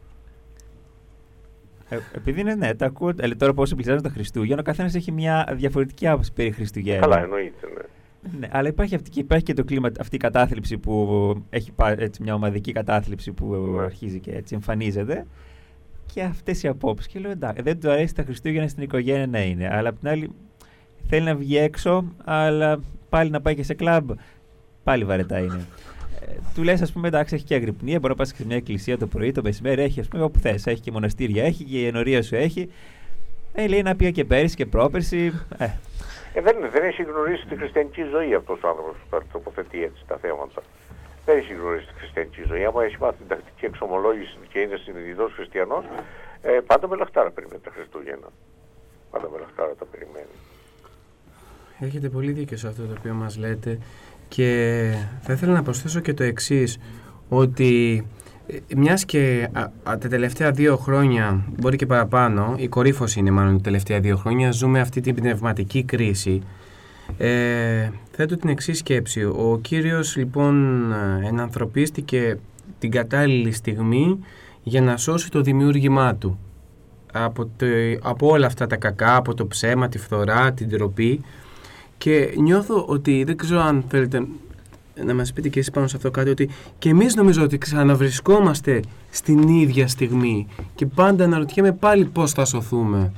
Ε, επειδή είναι ναι, τα ακούω, ε, τώρα πώς πλησιάζουν τα Χριστούγεννα, ο καθένας έχει μια διαφορετική άποψη περί Χριστουγέννων. Καλά, εννοείται, ναι. Ναι, αλλά υπάρχει, αυτή, υπάρχει και το κλίμα, αυτή η κατάθλιψη που έχει έτσι, μια ομαδική κατάθλιψη που ναι. αρχίζει και έτσι εμφανίζεται. Και αυτές οι απόψεις. Και λέω εντάξει, δεν του αρέσει τα Χριστούγεννα στην οικογένεια να είναι. Αλλά απ' την άλλη θέλει να βγει έξω, αλλά πάλι να πάει και σε κλαμπ. Πάλι βαρετά είναι. Ε, του λες, ας πούμε, εντάξει, έχει και αγρυπνία, μπορεί να πας και σε μια εκκλησία το πρωί, το μεσημέρι, έχει, ας πούμε, όπου θες. Έχει και μοναστήρια, έχει και η ενορία σου έχει. Ε, λέει να πήγα και πέρυσι και πρόπερσι. Ε. Ε, δεν, δεν έχει γνωρίσει τη χριστιανική ζωή αυτός ο άνθρωπος που τοποθετεί έτσι τα θέματα. Δεν έχει γνωρίσει τη χριστιανική ζωή. Άμα έχει μάθει την τακτική εξομολόγηση και είναι συνειδητός χριστιανός, ε, πάντα με λαχτάρα περιμένει τα Χριστούγεννα. Πάντα με λαχτάρα τα περιμένει. Έχετε πολύ δίκιο σε αυτό το οποίο μας λέτε και θα ήθελα να προσθέσω και το εξής, ότι μιας και α, α, τα τελευταία δύο χρόνια, μπορεί και παραπάνω, η κορύφωση είναι μάλλον τα τελευταία δύο χρόνια, ζούμε αυτή την πνευματική κρίση. Ε, θέτω την εξής σκέψη. Ο Κύριος λοιπόν ενανθρωπίστηκε την κατάλληλη στιγμή για να σώσει το δημιούργημά του από, το, από όλα αυτά τα κακά, από το ψέμα, τη φθορά, την ντροπή. Και νιώθω ότι, δεν ξέρω αν θέλετε να μας πείτε και εσείς πάνω σε αυτό κάτι, ότι και εμείς νομίζω ότι ξαναβρισκόμαστε στην ίδια στιγμή και πάντα αναρωτιέμαι πάλι πώς θα σωθούμε.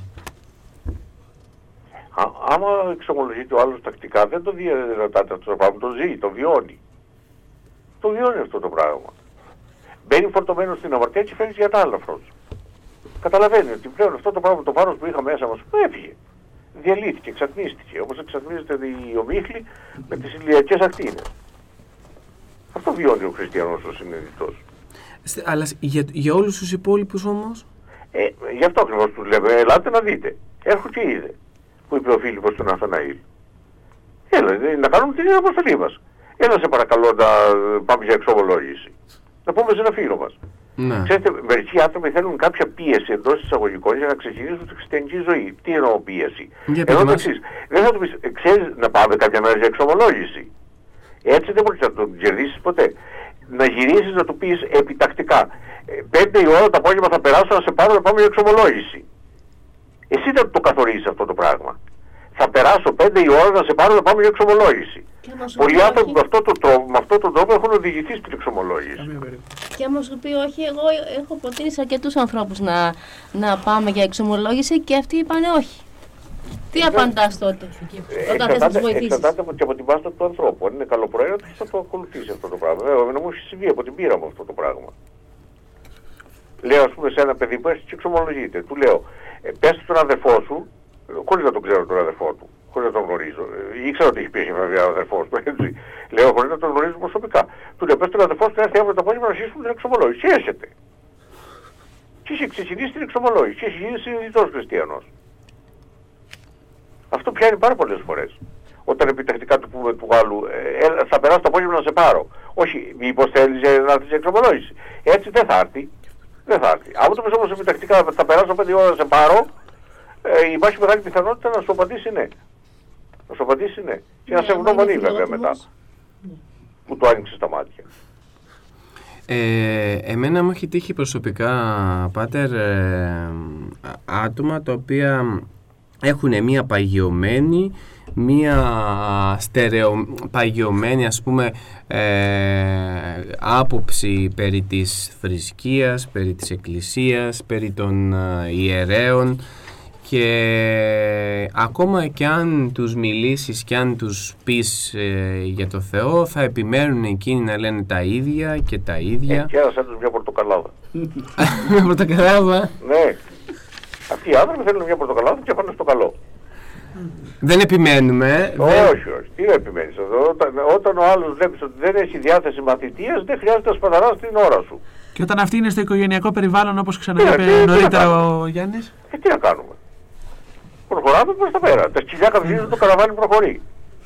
Α, άμα εξομολογείται ο άλλος τακτικά, δεν το διαρωτάτε αυτό το πράγμα, το ζει, το βιώνει. Το βιώνει αυτό το πράγμα. Μπαίνει φορτωμένο στην αμαρτία και φέρνει για τα άλλα φρόντς. Καταλαβαίνει ότι πλέον αυτό το πράγμα, το βάρος που είχα μέσα μας, έφυγε. διαλύθηκε, εξατμίστηκε, όπως εξατμίζεται η ομίχλη με τις ηλιακές ακτίνες. Αυτό βιώνει ο χριστιανός ο συνειδητός. Αλλά για, για όλους τους υπόλοιπους όμως? Ε, γι' αυτό ακριβώς τους λέμε, ελάτε να δείτε. Έρχομαι και είδε, που είπε ο Φίλιππος του Ναθαναήλ. Έλα, να κάνουμε την αποστολή μας. Έλα σε παρακαλώ να πάμε για εξομολόγηση. Να πούμε σε ένα φίλο μας. Ναι. Ξέρετε, μερικοί άνθρωποι θέλουν κάποια πίεση εντός εισαγωγικών για να ξεκινήσουν τη χριστιανική ζωή. Τι εννοώ πίεση? Ενώ το εξής, δεν θα του πεις, ξέρεις να πάμε κάποια μέρα για εξομολόγηση. Έτσι δεν μπορείς να τον κερδίσεις ποτέ. Να γυρίσεις να του πεις επιτακτικά. Πέντε η ώρα το απόγευμα θα περάσω να σε πάρω να πάμε για εξομολόγηση. Εσύ δεν το καθορίσεις αυτό το πράγμα. Θα περάσω πέντε η ώρα να σε πάρω να πάμε για εξομολόγηση. Πολλοί άνθρωποι με αυτόν τον τρόπο, με αυτόν τον τρόπο έχουν οδηγηθεί στην εξομολόγηση. Και άμα σου πει όχι, εγώ έχω προτείνει αρκετούς ανθρώπους να, να πάμε για εξομολόγηση και αυτοί είπαν όχι. Τι απαντάς τότε, ε, όταν θες να τους βοηθήσεις? Εξαρτάται και από την πάστα του ανθρώπου. Αν είναι καλοπροαίρετος θα το ακολουθήσει αυτό το πράγμα. Βέβαια, εμένα μου έχει συμβεί από την πείρα μου αυτό το πράγμα. Λέω, ας πούμε, σε ένα παιδί που έρχεται και εξομολογείται. Του λέω, ε, πες στον αδερφό σου, χωρίς να τον ξέρω τον αδερφό του, χωρίς να τον γνωρίζω. Ε, ήξερα ότι έχει πει βέβαια ο αδερφός του, έτσι. Λέω, χωρίς να τον γνωρίζω προσωπικά. Του λέω, πες στον αδερφό σου να έρθει αύριο το απόγευμα να αρχίσουμε την εξομολόγηση. Και έρχεται. Και έχει ξεκινήσει την εξομολόγηση. Και έχει γίνει συνειδητός χριστιανός. Αυτό πιάνει πάρα πολλές φορές. Όταν επιτακτικά του πούμε του άλλου, ε, θα περάσω το απόγευμα να σε πάρω. Όχι, μήπως θέλεις να έρθεις εξομολόγηση. Έτσι δεν θα έρθει. Δεν θα έρθει. Αν το πες όμως επιτακτικά, θα περάσω πέντε ώρα να σε πάρω, ε, υπάρχει μεγάλη πιθανότητα να σου απαντήσει ναι. Να σου απαντήσει ναι. Και να σε ευγνωμονεί βέβαια μετά. Που του άνοιξε τα μάτια. Ε, εμένα μου έχει τύχει προσωπικά, Πάτερ, ε, άτομα τα οποία έχουν μία παγιωμένη, μία στερεοπαγιωμένη, ας πούμε, ε, άποψη περί της θρησκείας, περί της εκκλησίας, περί των ε, ιερέων, και ακόμα και αν τους μιλήσεις και αν τους πεις ε, για το Θεό, θα επιμένουν εκείνοι να λένε τα ίδια και τα ίδια. Ε, και έρασαν τους μια πορτοκαλάδα. Μια πορτοκαλάδα. Ναι. Αυτοί οι άνθρωποι θέλουν μια πορτοκαλάδα και πάνε στο καλό. Δεν επιμένουμε. Όχι, δεν... όχι, όχι. Τι να επιμένεις εδώ? Όταν, όταν ο άλλος βλέπεις ότι δεν έχει διάθεση μαθητείας, δεν χρειάζεται να σπαταλάς την ώρα σου. Και όταν αυτή είναι στο οικογενειακό περιβάλλον, όπως ξαναείπε νωρίτερα ο Γιάννης. Και τι να κάνουμε? Προχωράμε προς τα πέρα. Τα σκυλιά καθίζουν, το καραβάνι προχωρεί.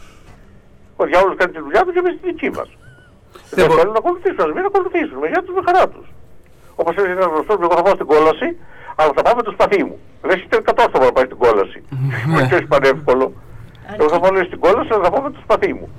Ο διάβολος κάνει τη δουλειά του και εμείς τη δική μας. Δεν θέλουν να ακολουθήσουν, ας μην ακολουθήσουν. Με γεια τους, με χαρά τους. Όπως έλεγε ένας γνωστός, εγώ θα πάω στην κόλαση, αλλά θα πάω με το σπαθί μου. Δεν έχει κατάστομα να πάει στην κόλαση. Και όχι πανεύκολο. Εγώ θα πάω στην κόλαση, αλλά θα πάω με το σπαθί μου.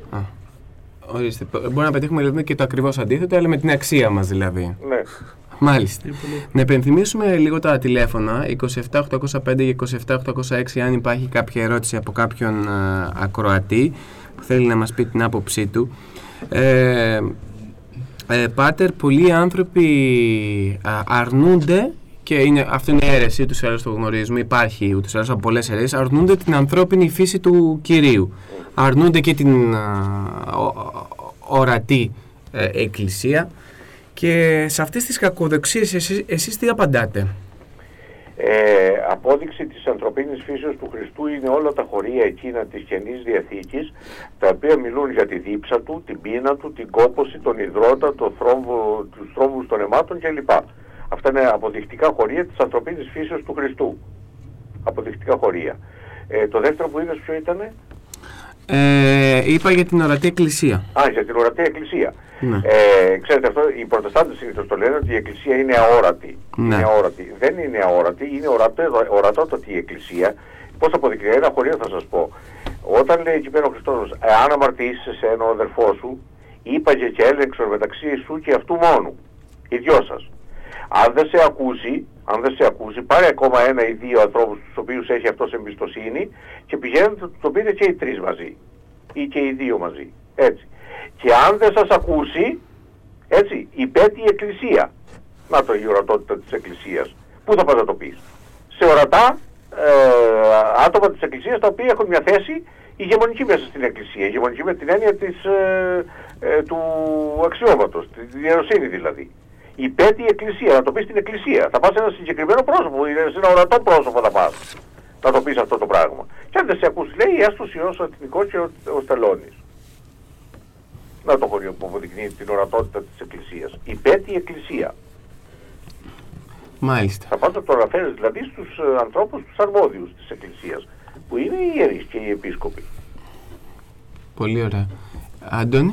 Ορίστε, μπορεί να πετύχουμε δηλαδή και το ακριβώς αντίθετο, αλλά με την αξία μας δηλαδή. Ναι. Μάλιστα. Να υπενθυμίσουμε λίγο τα τηλέφωνα είκοσι επτά οκτακόσια πέντε και είκοσι επτά οκτακόσια έξι, αν υπάρχει κάποια ερώτηση από κάποιον α, ακροατή που θέλει να μας πει την άποψή του. Ε, ε, Πάτερ, πολλοί άνθρωποι α, αρνούνται, και είναι, αυτό είναι αίρεση, ούτως ή άλλως το γνωρίζουμε, υπάρχει ούτως ή άλλως από πολλές αιρέσεις, αρνούνται την ανθρώπινη φύση του Κυρίου. Αρνούνται και την α, ο, ο, ορατή ε, εκκλησία. Και σε αυτές τις κακοδοξίες εσείς, εσείς τι απαντάτε? Ε, απόδειξη της ανθρωπίνης φύσεως του Χριστού είναι όλα τα χωρία εκείνα της Καινής Διαθήκης, τα οποία μιλούν για τη δίψα του, την πείνα του, την κόπωση, τον υδρότα, το θρόμβο, τους θρόμβους των αιμάτων κλπ. Αυτά είναι αποδεικτικά χωρία της ανθρωπίνης φύσεως του Χριστού. Αποδεικτικά χωρία. Ε, το δεύτερο που είδες ποιο ήτανε? Ε, είπα για την ορατή εκκλησία. Α, για την ορατή εκκλησία. Ναι. Ε, ξέρετε αυτό, οι Προτεστάντες συνήθως το λένε ότι η εκκλησία είναι αόρατη. Ναι. Είναι αόρατη. Δεν είναι αόρατη, είναι ορατότατη η εκκλησία. Πώς αποδεικνύει? Ένα χωρίο θα σας πω. Όταν λέει εκεί πέρα ο Χριστός, εάν αμαρτήσεις σε έναν αδερφό σου, είπαγε και έλεγξον μεταξύ σου και αυτού μόνου. Οι δυο σας. Αν δεν σε ακούσει, αν δεν σε ακούσει, πάρε ακόμα ένα ή δύο ανθρώπους τους οποίους έχει αυτός εμπιστοσύνη και πηγαίνετε να το πείτε και οι τρεις μαζί. Ή και οι δύο μαζί. Έτσι. Και αν δεν σας ακούσει, έτσι, υπέτει η εκκλησία. Να το η ορατότητα της εκκλησίας. Πού θα πας να το πεις? Σε ορατά ε, άτομα της εκκλησίας, τα οποία έχουν μια θέση ηγεμονική μέσα στην εκκλησία. Ηγεμονική με την έννοια της, ε, ε, του αξιώματος, τη ιεροσύνη δηλαδή. Υπέτει η εκκλησία, να το πεις στην εκκλησία. Θα πας σε ένα συγκεκριμένο πρόσωπο, σε ένα ορατό πρόσωπο θα πας. να το πεις αυτό το πράγμα. Και αν δεν σε ακούσει, λέει, έστως Υιός ο Εθνικός και ο, ο Στελώνης. Να το χωρίο που αποδεικνύει την ορατότητα της Εκκλησίας. Υπέτει η Εκκλησία. Μάλιστα. Θα πάντα το αναφέρεις δηλαδή στους ε, ανθρώπους, τους αρμόδιους της Εκκλησίας, που είναι οι ιερείς και οι επίσκοποι. Πολύ ωραία. Άντωνη.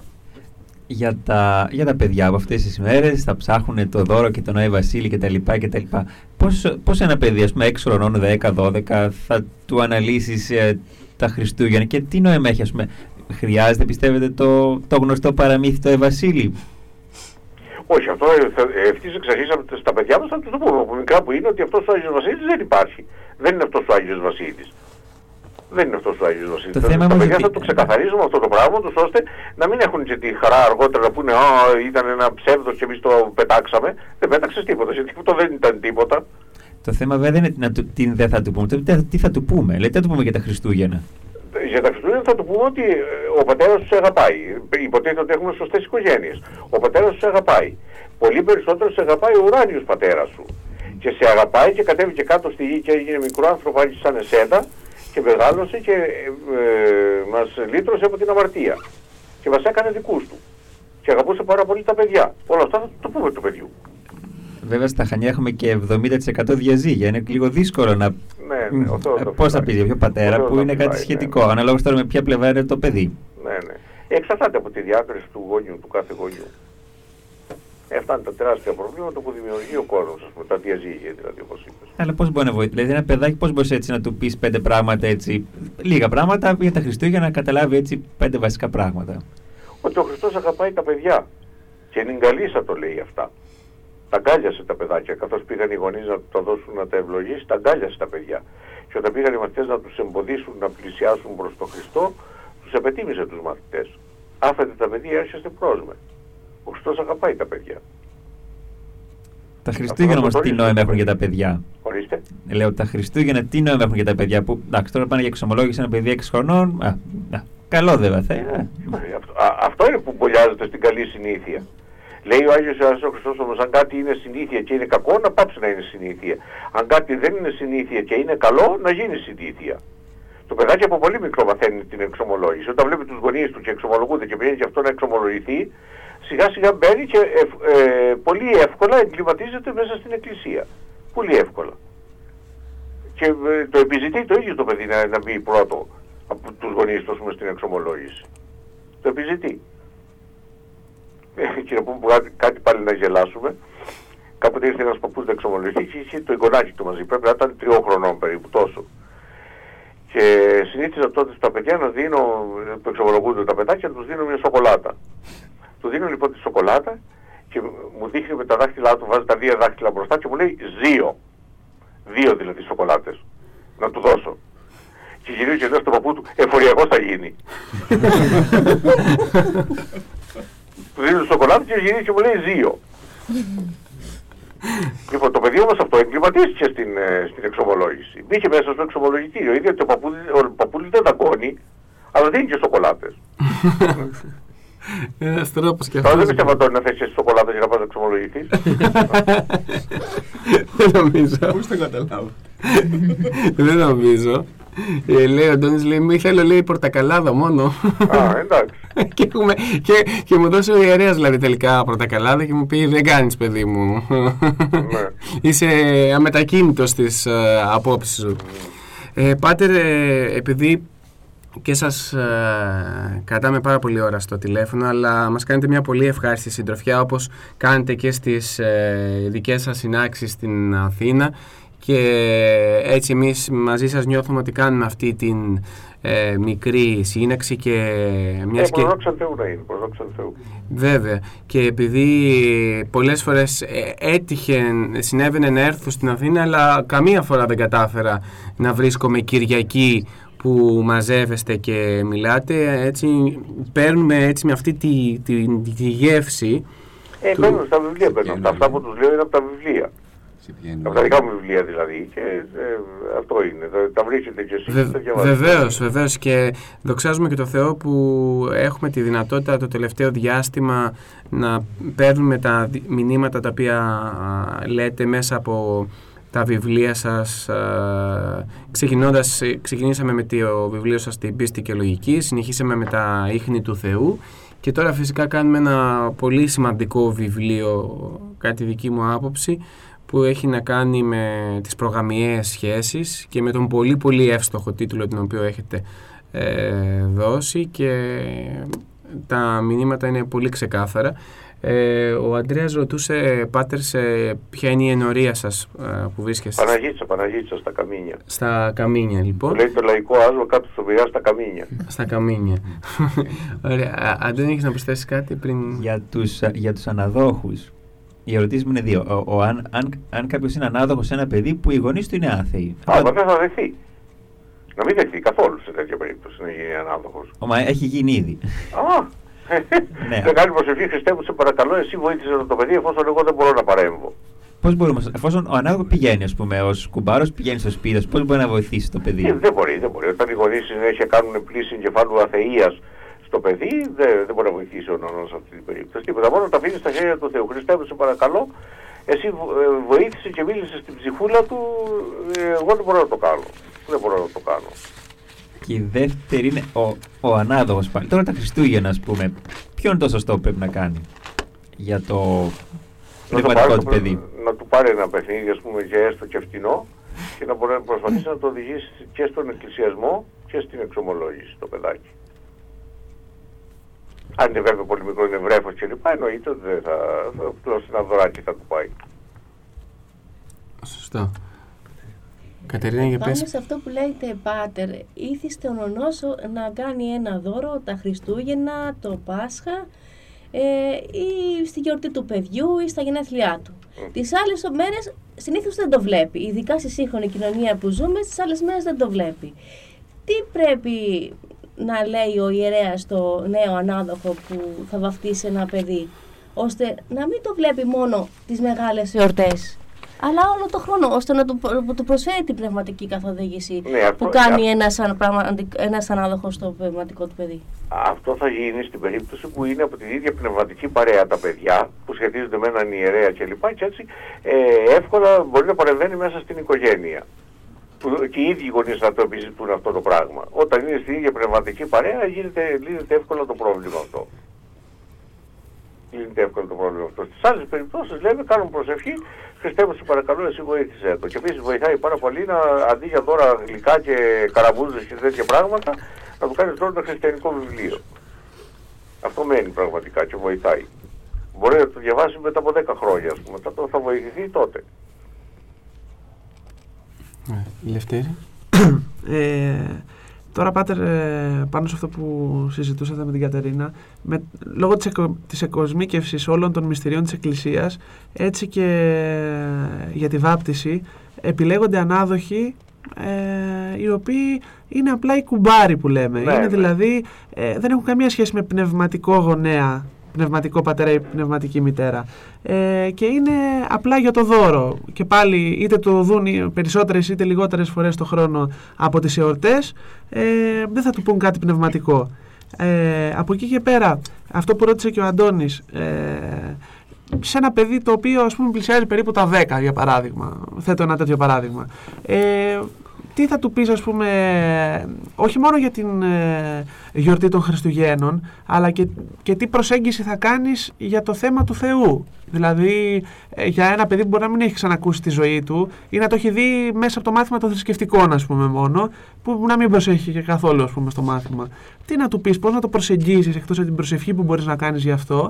Για τα, για τα παιδιά από αυτές τις μέρες θα ψάχνουν το δώρο και τον Άι Βασίλη κτλ. κτλ. Πώς, πώς ένα παιδί, ας πούμε, έξι χρονών, δέκα δώδεκα, θα του αναλύσεις ε, τα Χριστούγεννα και τι νόημα έχει, ας πούμε, χρειάζεται, πιστεύετε, το, το γνωστό παραμύθι το Άι Βασίλη? Όχι, αυτό ευθύς εξ αρχής στα παιδιά μας θα τους το πούμε από μικρά που είναι ότι αυτός ο Άγιος Βασίλης δεν υπάρχει. Δεν είναι αυτός ο Άγιος Βασίλης. Δεν είναι αυτός ο Άγιος Βασίλης. Το θα, θέμα τα παιδιά ότι... θα το ξεκαθαρίζουμε αυτό το πράγμα τους, ώστε να μην έχουν και τη χαρά αργότερα να πούνε «Α, ήταν ένα ψεύδος και εμείς το πετάξαμε». Δεν πέταξες τίποτα, γιατί αυτό δεν ήταν τίποτα. Το θέμα βέβαια δεν είναι να του, τι δεν θα του πούμε, τι, τι θα του πούμε. Λέει, τι θα του πούμε για τα Χριστούγεννα? Για τα Χριστούγεννα θα του πούμε ότι ο πατέρας τους αγαπάει. Υποτίθεται ότι έχουμε σωστές οικογένειες. Ο πατέρας τους αγαπάει. Πολύ περισσότερο σε αγαπάει ο ουράνιος πατέρας σου. Και σε αγαπάει και κατέβηκε κάτω στη γη και έγινε μικρό άνθρωπο σαν εσένα και μεγάλωσε και ε, μας λύτρωσε από την αμαρτία. Και μας έκανε δικούς του. Και αγαπούσε πάρα πολύ τα παιδιά. Όλα αυτά θα το πούμε του παιδιού. Βέβαια στα Χανιά έχουμε και εβδομήντα τοις εκατό διαζύγια. Είναι λίγο δύσκολο να... Ναι, ναι, αυτό, πώς θα πεις για ποιο πατέρα που είναι κάτι φάει, σχετικό. Ναι. Αναλόγως τώρα με ποια πλευρά είναι το παιδί. Ναι, ναι. Εξαρτάται από τη διάκριση του γονιού, του κάθε γονιού. Αυτά είναι τα τεράστια προβλήματα που δημιουργεί ο κόσμος, ας πούμε, τα διαζύγια δηλαδή, όπως είπες. Αλλά πώς μπορεί να βοηθήσει, δηλαδή ένα παιδάκι πώς μπορείς έτσι να του πεις πέντε πράγματα έτσι, λίγα πράγματα για τα Χριστούγεννα να καταλάβει έτσι πέντε βασικά πράγματα? Ότι ο Χριστός αγαπάει τα παιδιά και νυγκαλίσα το λέει αυτά. Τα αγκάλιασε τα παιδάκια, καθώς πήγαν οι γονείς να του τα δώσουν να τα ευλογήσει, τα αγκάλιασε τα παιδιά. Και όταν πήγαν οι μαθητές να τους εμποδίσουν να πλησιάσουν προς τον Χριστό, τους επετίμησε τους μαθητές. Άφετε τα παιδιά, έρχεστε προς με. Ο Χριστός αγαπάει τα παιδιά. Τα Χριστούγεννα όμως τι νόημα έχουν για τα παιδιά? Ορίστε. Λέω, τα Χριστούγεννα τι νόημα έχουν για τα παιδιά που, εντάξει, τώρα πάνε για εξομολόγηση ένα παιδί έξι χρονών. Α, α, καλό δεν θα είναι. Αυτό είναι που μπολιάζεται στην καλή συνήθεια. Λέει ο Άγιος Ιωάννης ο Χριστός όμως, αν κάτι είναι συνήθεια και είναι κακό, να πάψει να είναι συνήθεια. Αν κάτι δεν είναι συνήθεια και είναι καλό, να γίνει συνήθεια. Το παιδάκι από πολύ μικρό μαθαίνει την εξομολόγηση. Όταν βλέπει τους γονείς του και εξομολογούνται και πηγαίνει και αυτό να εξομολογηθεί, σιγά σιγά μπαίνει και ε, ε, πολύ εύκολα εγκληματίζεται μέσα στην Εκκλησία. Πολύ εύκολα. Και ε, το επιζητεί το ίδιο το παιδί να, να μπει πρώτο από τους γονείς του στην εξομολόγηση. Το επιζητεί. Και να πούμε κάτι, κάτι πάλι να γελάσουμε. Κάποτε ήρθε ένας παππούς να εξομολογηθεί και είχε το εγγονάκι του μαζί. Πρέπει να ήταν τριών χρονών περίπου, τόσο. Και συνήθιζα τότε στα παιδιά να δίνω, που εξομολογούνται τα παιδάκια, να τους δίνω μια σοκολάτα. Του δίνω λοιπόν τη σοκολάτα και μου δείχνει με τα δάχτυλά του, βάζει τα δύο δάχτυλα μπροστά και μου λέει δύο. Δύο δηλαδή σοκολάτες. Να του δώσω. Και γυρίζει και λέω στον παππού του, εφοριακός θα γίνει. Του δίνω τη σοκολάτα και γυρίζει και μου λέει δύο. Λοιπόν, το παιδί όμως αυτό εγκληματίστηκε στην, στην εξομολόγηση. Μπήκε μέσα στο εξομολογητήριο. Είδε ότι ο παππούλης δεν δαγκώνει, αλλά δίνει και σοκολάτες. Ένας τρόπος και αυτό. Τώρα δεν αυτός. πιστεύω τώρα να θέσεις σοκολάτες για να πας να εξομολογηθείς. Δεν νομίζω. Πώς το καταλάβω. Δεν νομίζω. Ε, λέει ο Αντώνης, λέει, μη θέλω, λέει, πορτακαλάδα μόνο. Α, εντάξει. και, έχουμε, και, και μου δώσε ο ιερέας δηλαδή τελικά πορτακαλάδα και μου πει, δεν κάνεις παιδί μου. Ναι. Είσαι αμετακίνητος στις uh, απόψεις σου. Ε, Πάτερ, ε, επειδή και σας ε, κρατάμε πάρα πολύ ώρα στο τηλέφωνο, αλλά μας κάνετε μια πολύ ευχάριστη συντροφιά, όπως κάνετε και στις ε, δικές σας συνάξεις στην Αθήνα, και έτσι εμείς μαζί σας νιώθουμε ότι κάνουμε αυτή την ε, μικρή σύναξη και μια ε, και... προσδόξαν Θεού να είναι, προσδόξαν Θεού. Βέβαια, και επειδή πολλές φορές ε, έτυχε, συνέβαινε να έρθω στην Αθήνα, αλλά καμία φορά δεν κατάφερα να βρίσκομαι Κυριακή που μαζεύεστε και μιλάτε, έτσι παίρνουμε έτσι με αυτή τη, τη, τη, τη γεύση. Ε, του... παίρνουν στα βιβλία, παίρνουν. Αυτά, αυτά που τους λέω είναι από τα βιβλία. Από τα δικά μου βιβλία δηλαδή, και ε, αυτό είναι, τα, τα βρίσκετε και εσείς. Βε, βεβαίως, βεβαίως, και δοξάζουμε και το Θεό που έχουμε τη δυνατότητα το τελευταίο διάστημα να παίρνουμε τα μηνύματα τα οποία λέτε μέσα από τα βιβλία σας, ε, ξεκινώντας, ξεκινήσαμε με το βιβλίο σας «Την πίστη και λογική», συνεχίσαμε με τα «Ίχνη του Θεού» και τώρα φυσικά κάνουμε ένα πολύ σημαντικό βιβλίο, κατά τη δική μου άποψη, που έχει να κάνει με τις προγαμιαίες σχέσεις και με τον πολύ πολύ εύστοχο τίτλο τον οποίο έχετε ε, δώσει, και τα μηνύματα είναι πολύ ξεκάθαρα. Ε, ο Ανδρέας ρωτούσε, πάτερ, σε ποια είναι η ενορία σας ε, που βρίσκεστε. Παναγίτσα, Παναγίτσα, στα Καμίνια. Στα Καμίνια, λοιπόν. Που λέει το λαϊκό άσμα κάτω στο Πειραιά, στα Καμίνια. Στα Καμίνια. Ωραία. Αν δεν έχεις να προσθέσεις κάτι πριν... Για τους, για τους αναδόχους, οι ερωτήσεις μου είναι δύο. Ο, ο, αν αν, αν κάποιος είναι ανάδοχος σε ένα παιδί που οι γονείς του είναι άθεοι. Α, μα δεν θα δεχθεί. Να μην δεχθεί καθόλου σε τέτοια περίπτωση να γίνει ανάδοχος. Μα έχει γίνει ήδη. Α, ναι. Δεν κάνει προσευχή, Χριστέ μου, σε παρακαλώ, εσύ βοήθησε το παιδί, εφόσον εγώ δεν μπορώ να παρέμβω. Πώς μπορούμε, εφόσον ο ανάδοχος πηγαίνει, ας πούμε, ως κουμπάρος πηγαίνει στο σπίτι σας, πώς μπορεί να βοηθήσει το παιδί? Ε, δεν μπορεί, δεν μπορεί. Όταν οι γονείς συνέχεια κάνουν πλήση εγκεφάλου αθείας στο παιδί, δεν, δεν μπορεί να βοηθήσει ο νονός σε αυτή την περίπτωση. Τίποτα, μόνο τα αφήνει στα χέρια του Θεού. Χριστέ μου, σε παρακαλώ, εσύ βοήθησε και μίλησε στην ψυχούλα του, εγώ δεν μπορώ να το κάνω. Δεν μπορώ να το κάνω. Και η δεύτερη είναι ο, ο ανάδοχος πάλι. Τώρα τα Χριστούγεννα, ας πούμε, ποιο είναι το σωστό που πρέπει να κάνει για το πνευματικό του παιδί? Να του πάρει ένα παιχνίδι, ας πούμε, και έστω και φτηνό, και να μπορεί να προσπαθήσει να το οδηγήσει και στον εκκλησιασμό και στην εξομολόγηση το παιδάκι. Αν είναι βέβαια πολύ μικρό, είναι βρέφος και λοιπά, εννοείται ότι δεν θα, θα πλώσει ένα δωράκι θα του πάει. Σωστά. Κατερίνα, για Πάνω πες. σε αυτό που λέτε, πάτερ, ήθιστε ο νονός να κάνει ένα δώρο τα Χριστούγεννα, το Πάσχα ε, ή στη γιορτή του παιδιού ή στα γενέθλιά του. Mm. Τις άλλες μέρες συνήθως δεν το βλέπει, ειδικά στη σύγχρονη κοινωνία που ζούμε, στις άλλες μέρες δεν το βλέπει. Τι πρέπει να λέει ο ιερέας στο νέο ανάδοχο που θα βαφτίσει ένα παιδί, ώστε να μην το βλέπει μόνο τις μεγάλες εορτές, αλλά όλο το χρόνο, ώστε να του, του προσφέρει την πνευματική καθοδήγηση, ναι, αυτό, που κάνει α... ένας, ένας ανάδοχος στο πνευματικό του παιδί. Αυτό θα γίνει στην περίπτωση που είναι από την ίδια πνευματική παρέα τα παιδιά, που σχετίζονται με έναν ιερέα κλπ. Και έτσι ε, εύκολα μπορεί να παρεμβαίνει μέσα στην οικογένεια. Που και οι ίδιοι γονείς θα το επιζητούν αυτό το πράγμα. Όταν είναι στην ίδια πνευματική παρέα, γίνεται, λύνεται εύκολα το πρόβλημα αυτό. Λύνεται εύκολα το πρόβλημα αυτό. Στις άλλες περιπτώσεις λέμε, κάνουν προσευχή, Χριστέ μου, σε παρακαλώ, εσύ βοήθησε το. Και επίσης βοηθάει πάρα πολύ να, αντί για δώρα γλυκά και καραμπούζες και τέτοια πράγματα, να του κάνεις τώρα ένα χριστιανικό βιβλίο. Αυτό μένει πραγματικά και βοηθάει. Μπορεί να το διαβάσει μετά από δέκα χρόνια, ας πούμε, θα, θα βοηθηθεί τότε. Η Λευτέρη. ε, τώρα, πάτερ, ε, πάνω σε αυτό που συζητούσατε με την Κατερίνα, με, λόγω της, εκο, της εκοσμίκευσης όλων των μυστηρίων της Εκκλησίας, έτσι και ε, για τη βάπτιση επιλέγονται ανάδοχοι ε, οι οποίοι είναι απλά οι κουμπάροι που λέμε. Ναι, είναι ναι. Δηλαδή ε, δεν έχουν καμία σχέση με πνευματικό γονέα, πνευματικό πατέρα ή πνευματική μητέρα, ε, και είναι απλά για το δώρο, και πάλι είτε το δουν περισσότερες είτε λιγότερες φορές το χρόνο από τις εορτές, ε, δεν θα του πούν κάτι πνευματικό. Ε, από εκεί και πέρα, αυτό που ρώτησε και ο Αντώνης, ε, σε ένα παιδί το οποίο, ας πούμε, πλησιάζει περίπου τα δέκα, για παράδειγμα, θέτω ένα τέτοιο παράδειγμα, ε, τι θα του πεις, ας πούμε, όχι μόνο για την ε, γιορτή των Χριστουγέννων, αλλά και, και τι προσέγγιση θα κάνεις για το θέμα του Θεού. Δηλαδή, ε, για ένα παιδί που μπορεί να μην έχει ξανακούσει τη ζωή του ή να το έχει δει μέσα από το μάθημα των θρησκευτικών, ας πούμε, μόνο, που να μην προσέχει και καθόλου, ας πούμε, στο μάθημα. Τι να του πεις, πώς να το προσεγγίσεις, εκτός από την προσευχή που μπορείς να κάνεις γι' αυτό,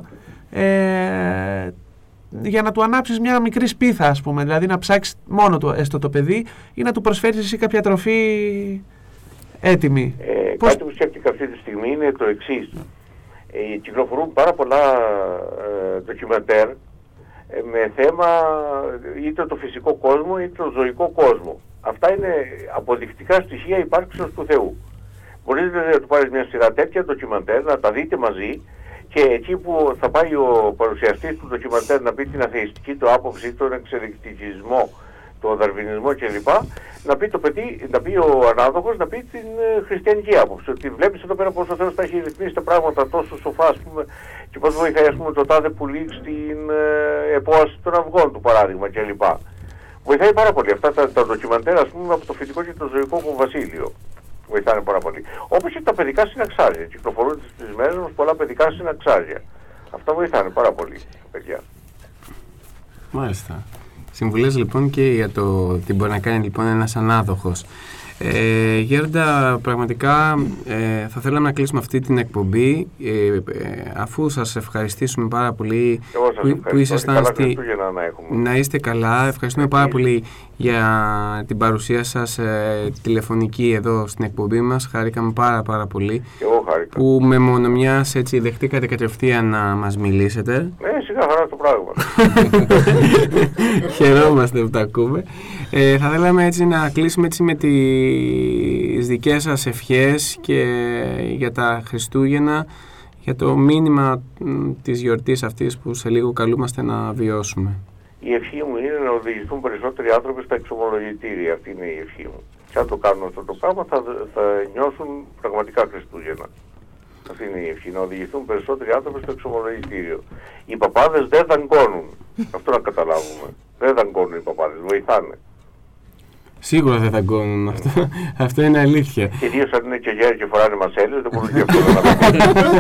ε, για να του ανάψεις μια μικρή σπίθα, ας πούμε, δηλαδή να ψάξεις μόνο το, έστω το παιδί, ή να του προσφέρεις εσύ κάποια τροφή έτοιμη. Ε, Πώς... Κάτι που σκέφτηκα αυτή τη στιγμή είναι το εξής. Ε, κυκλοφορούν πάρα πολλά ε, ντοκιμαντέρ ε, με θέμα είτε το φυσικό κόσμο είτε το ζωικό κόσμο. Αυτά είναι αποδεικτικά στοιχεία υπάρξεως του Θεού. Μπορείτε να του πάρεις μια σειρά τέτοια ντοκιμαντέρ, να τα δείτε μαζί, και εκεί που θα πάει ο παρουσιαστής του ντοκιμαντέρ να πει την αθεϊστική του άποψη, τον εξελικτικισμό, τον δαρβινισμό κλπ, να πει το παιδί, να πει ο ανάδοχος, να πει την ε, χριστιανική άποψη. Ότι βλέπεις εδώ πέρα πώς ο Θεός τα έχει ρυθμίσει τα πράγματα τόσο σοφά, ας πούμε, και πώς βοηθάει, ας πούμε, το τάδε πουλί στην ε, επόαση των αυγών του, παράδειγμα, κλπ. Βοηθάει πάρα πολύ. Αυτά τα, τα ντοκιμαντέρ, ας πούμε, από το φυτικό και το ζωικό βασίλειο. Βοηθάνε πάρα πολύ. Όπως και τα παιδικά συναξάρια. Κυκλοφορούν στις μέρες μας πολλά παιδικά συναξάρια. Αυτά βοηθάνε πάρα πολύ, παιδιά. Μάλιστα. Συμβουλές λοιπόν και για το τι μπορεί να κάνει λοιπόν ένας ανάδοχος. Ε, Γέροντα, πραγματικά ε, θα θέλαμε να κλείσουμε αυτή την εκπομπή ε, ε, αφού σας ευχαριστήσουμε πάρα πολύ που, που ήσασταν στη... να, να είστε καλά. Ευχαριστούμε πάρα πολύ για την παρουσία σας ε, τηλεφωνική εδώ στην εκπομπή μας. Χαρήκαμε πάρα πάρα πολύ που με μόνο μιας έτσι δεχτήκατε κατευθείαν να μας μιλήσετε. Ναι, σιγά χαρά το πράγμα. Χαιρόμαστε που τα ακούμε. Ε, θα θέλαμε έτσι να κλείσουμε έτσι με τις δικές σας ευχές και για τα Χριστούγεννα, για το μήνυμα της γιορτής αυτής που σε λίγο καλούμαστε να βιώσουμε. Η ευχή μου είναι να οδηγηθούν περισσότεροι άνθρωποι στα εξομολογητήρια. Αυτή είναι η ευχή μου. Και αν το κάνουν αυτό το πράγμα θα, θα νιώσουν πραγματικά Χριστούγεννα. Αυτή είναι η ευχή, να οδηγηθούν περισσότεροι άνθρωποι στο εξομολογητήριο. Οι παπάδες δεν δαγκώνουν. Αυτό να καταλάβουμε. Δεν δαγκώνουν οι παπάδες, βοηθάνε. Σίγουρα δεν δαγκώνουν αυτό. Αυτό είναι αλήθεια. Κυρίως αν είναι και γέροι και φοράνε μασέλες, δεν μπορούν και αυτό να δαγκώνουν.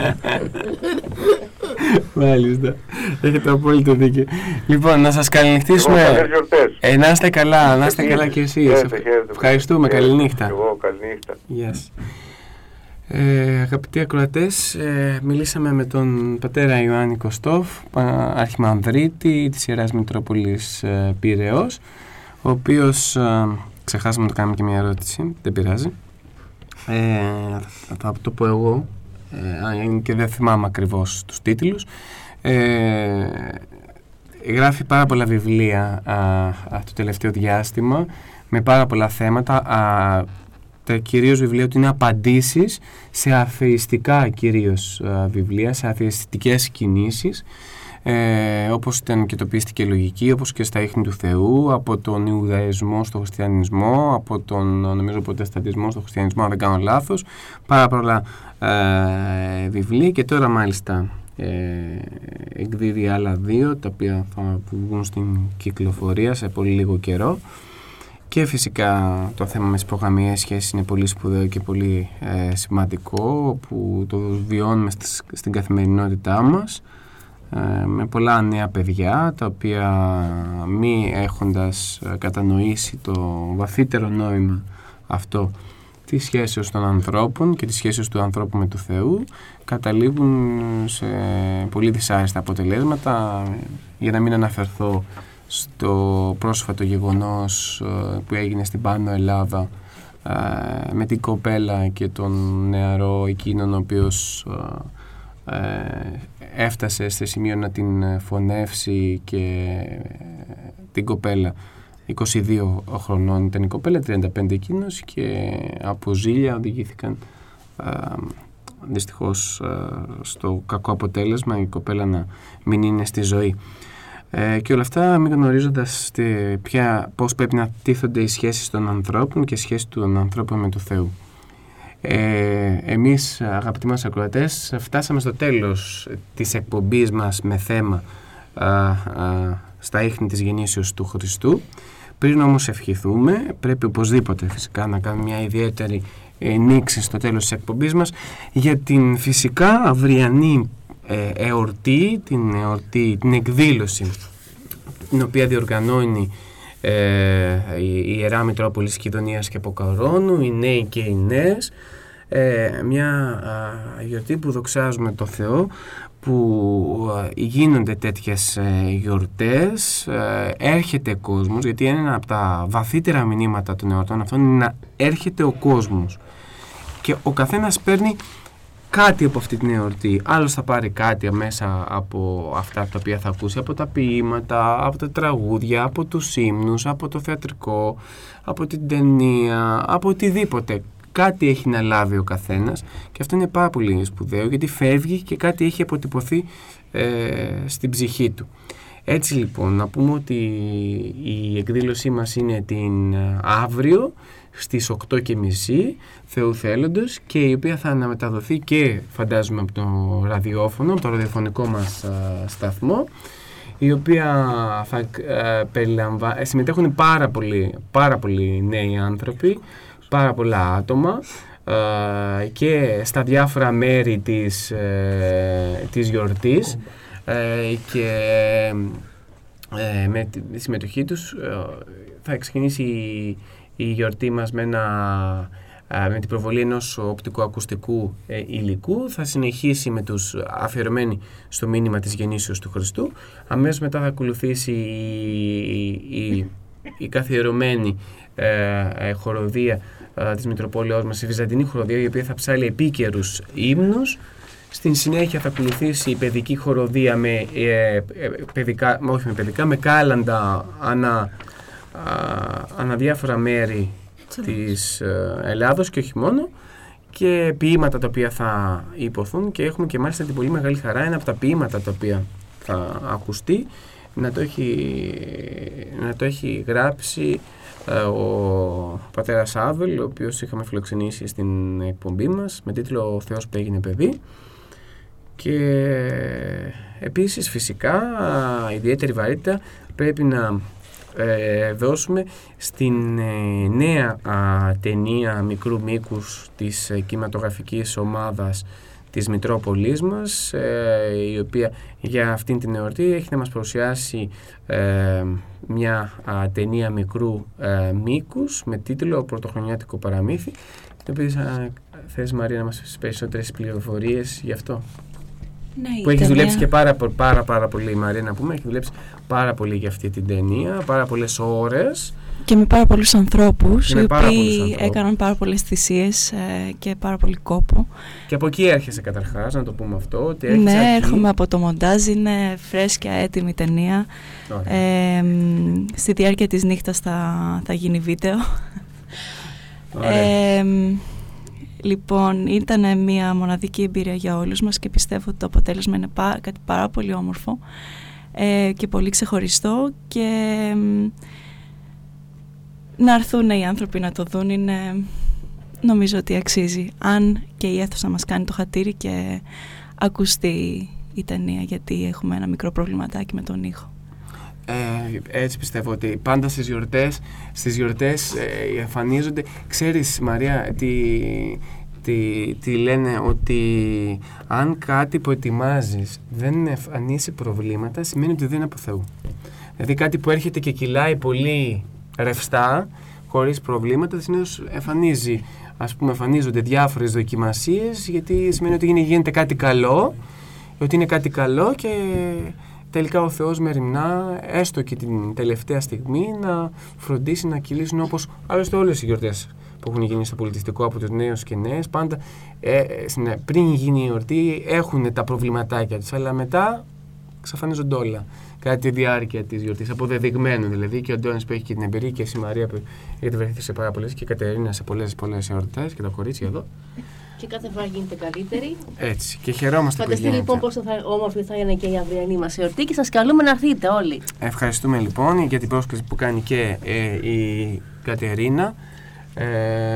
Μάλιστα. Έχετε απόλυτο δίκιο. Λοιπόν, να σας καληνυχτήσουμε. Ε, να είστε καλά, να είστε καλά και εσείς. Χαίρετε, χαίρετε. Ευχαριστούμε, καληνύχτα. Εγώ, καληνύχτα. Yes. Ε, αγαπητοί ακροατές, ε, μιλήσαμε με τον πατέρα Ιωάννη Κωστόφ, αρχιμανδρίτη της Ιεράς Μητρόπολης ε, Πειραιώς, ο οποίος, ε, ξεχάσαμε να του κάνουμε και μια ερώτηση, δεν πειράζει, ε, θα, θα το πω εγώ, ε, και δεν θυμάμαι ακριβώς τους τίτλους. ε, γράφει πάρα πολλά βιβλία α, α, το τελευταίο διάστημα με πάρα πολλά θέματα. Α, τα κυρίως βιβλία του είναι απαντήσεις σε αθεϊστικά κυρίως α, βιβλία, σε αθεϊστικές κινήσεις, ε, όπως ήταν και το πίστη και λογική, όπως και στα ίχνη του Θεού, από τον Ιουδαϊσμό στο χριστιανισμό, από τον νομίζω προτεσταντισμό στο χριστιανισμό, αν δεν κάνω λάθος, πάρα πολλά ε, βιβλία, και τώρα μάλιστα ε, εκδίδει άλλα δύο, τα οποία θα βγουν στην κυκλοφορία σε πολύ λίγο καιρό. Και φυσικά το θέμα με τις προγραμμιαίες σχέσεις είναι πολύ σπουδαίο και πολύ ε, σημαντικό, που το βιώνουμε στις, στην καθημερινότητά μας, ε, με πολλά νέα παιδιά, τα οποία μη έχοντας κατανοήσει το βαθύτερο νόημα αυτό της σχέσεως των ανθρώπων και της σχέσεως του ανθρώπου με του Θεού, καταλήγουν σε πολύ δυσάρεστα αποτελέσματα. Για να μην αναφερθώ στο πρόσφατο γεγονός που έγινε στην Πάνω Ελλάδα με την κοπέλα και τον νεαρό εκείνον ο οποίος έφτασε σε σημείο να την φωνεύσει, και την κοπέλα είκοσι δύο χρονών ήταν η κοπέλα, τριάντα πέντε εκείνος, και από ζήλια οδηγήθηκαν δυστυχώς στο κακό αποτέλεσμα η κοπέλα να μην είναι στη ζωή. Ε, και όλα αυτά μην γνωρίζοντας ποια, πώς πρέπει να τίθονται οι σχέσεις των ανθρώπων και οι σχέσεις των ανθρώπων με του Θεού. Ε, εμείς, αγαπητοί μας ακροατές, φτάσαμε στο τέλος της εκπομπής μας με θέμα α, α, στα ίχνη της γεννήσεως του Χριστού. Πριν όμως ευχηθούμε, πρέπει οπωσδήποτε φυσικά να κάνουμε μια ιδιαίτερη νήξη στο τέλος της εκπομπής μας για την φυσικά αυριανή Ε, εορτή, την εορτή, την εκδήλωση την οποία διοργανώνει ε, η Ιερά Μητρόπολη Κιδωνίας και Αποκαρώνου, οι νέοι και οι νέες, ε, μια α, γιορτή που δοξάζουμε το Θεό, που α, γίνονται τέτοιες ε, γιορτές, ε, έρχεται κόσμος, γιατί ένα από τα βαθύτερα μηνύματα των εορτών αυτών είναι να έρχεται ο κόσμος, και ο καθένας παίρνει κάτι από αυτή την εορτή. Άλλος θα πάρει κάτι μέσα από αυτά τα οποία θα ακούσει, από τα ποίηματα, από τα τραγούδια, από τους ύμνους, από το θεατρικό, από την ταινία, από οτιδήποτε. Κάτι έχει να λάβει ο καθένας, και αυτό είναι πάρα πολύ σπουδαίο, γιατί φεύγει και κάτι έχει αποτυπωθεί ε, στην ψυχή του. Έτσι λοιπόν, να πούμε ότι η εκδήλωσή μας είναι την αύριο στις οκτώ και μισή Θεού θέλοντος, και η οποία θα αναμεταδοθεί και φαντάζομαι από το ραδιόφωνο, από το ραδιοφωνικό μας α, σταθμό, η οποία θα ε, περιλαμβάνει, ε, συμμετέχουν πάρα πολλοί, πάρα πολλοί νέοι άνθρωποι, πάρα πολλά άτομα ε, και στα διάφορα μέρη της, ε, της γιορτής ε, και ε, με τη συμμετοχή τους ε, θα ξεκινήσει η, η γιορτή μας με ένα με την προβολή ενός οπτικοακουστικού ε, υλικού, θα συνεχίσει με τους αφιερωμένοι στο μήνυμα της γεννήσεως του Χριστού. Αμέσως μετά θα ακολουθήσει η, η, η καθιερωμένη ε, ε, χοροδία ε, της Μητροπόλεως μας, η Βυζαντινή χοροδία, η οποία θα ψάλει επίκαιρους ύμνους. Στην συνέχεια θα ακολουθήσει η παιδική χοροδία με, ε, ε, παιδικά, όχι με παιδικά, με κάλαντα ανα, α, ανα διάφορα μέρη της Ελλάδος και όχι μόνο, και ποίηματα τα οποία θα υποθούν, και έχουμε και μάλιστα την πολύ μεγάλη χαρά ένα από τα ποίηματα τα οποία θα ακουστεί να το έχει, να το έχει γράψει ε, ο πατέρας Άβελ, ο οποίος είχαμε φιλοξενήσει στην εκπομπή μας με τίτλο «Ο Θεός που έγινε παιδί». Και επίσης φυσικά ιδιαίτερη βαρύτητα πρέπει να Ε, δώσουμε στην ε, νέα α, ταινία μικρού μήκους της ε, κινηματογραφικής ομάδας της Μητρόπολης μας, ε, η οποία για αυτήν την εορτή έχει να μας παρουσιάσει ε, μια α, ταινία μικρού ε, μήκους με τίτλο «Πρωτοχρονιάτικο παραμύθι». Επίσης, θες Μαρία να μας πεις περισσότερες πληροφορίες γι' αυτό? Ναι, που έχει ταινία... δουλέψει και πάρα, πάρα, πάρα πολύ η Μαρία, να πούμε, έχει δουλέψει πάρα πολύ για αυτή την ταινία, πάρα πολλές ώρες. Και με πάρα πολλούς ανθρώπους, οι οποίοι ανθρώπους. έκαναν πάρα πολλές θυσίες ε, και πάρα πολύ κόπο. Και από εκεί έρχεσαι καταρχάς, να το πούμε αυτό. Ότι ναι, εκεί. έρχομαι από το μοντάζ, είναι φρέσκια, έτοιμη ταινία. Ε, στη διάρκεια της νύχτας θα, θα γίνει βίντεο. Ε, λοιπόν, ήταν μια μοναδική εμπειρία για όλους μας και πιστεύω ότι το αποτέλεσμα είναι πά, κάτι πάρα πολύ όμορφο ε, και πολύ ξεχωριστό, και ε, να έρθουν οι άνθρωποι να το δουν είναι, νομίζω ότι αξίζει, αν και η αίθουσα μας κάνει το χατήρι και ακουστεί η ταινία, γιατί έχουμε ένα μικρό προβληματάκι με τον ήχο. Ε, έτσι πιστεύω ότι πάντα στις γιορτές, στις γιορτές ε, εμφανίζονται. Ξέρεις Μαρία, τι, τι, τι λένε, ότι αν κάτι που ετοιμάζεις δεν εμφανίσει προβλήματα, σημαίνει ότι δεν είναι από Θεού. Δηλαδή κάτι που έρχεται και κυλάει πολύ ρευστά, χωρίς προβλήματα, συνήθως εμφανίζει, ας πούμε, εμφανίζονται διάφορες δοκιμασίες, γιατί σημαίνει ότι γίνεται κάτι καλό, ότι είναι κάτι καλό, και τελικά ο Θεός μεριμνά, έστω και την τελευταία στιγμή, να φροντίσει να κυλήσουν, όπως άλλωστε όλες οι γιορτές που έχουν γίνει στο πολιτιστικό από τους νέους και νέες. Πάντα ε, πριν γίνει η γιορτή έχουν τα προβληματάκια τους, αλλά μετά εξαφανίζονται όλα κατά τη διάρκεια της γιορτής, αποδεδειγμένο δηλαδή. Και ο Αντώνης που έχει και την εμπειρία, και εσύ Μαρία που έχετε βρεθεί σε πάρα πολλές, και η Κατερίνα σε πολλές πολλές εορτές, και τα κορίτσια εδώ. Και κάθε φορά γίνεται καλύτερη. Έτσι, και χαιρόμαστε. Φανταστείτε λοιπόν πόσο θα, όμορφη θα είναι και η αυριανή μας εορτή, και σας καλούμε να έρθετε όλοι. Ευχαριστούμε λοιπόν για την πρόσκληση που κάνει και ε, η Κατερίνα. Ε,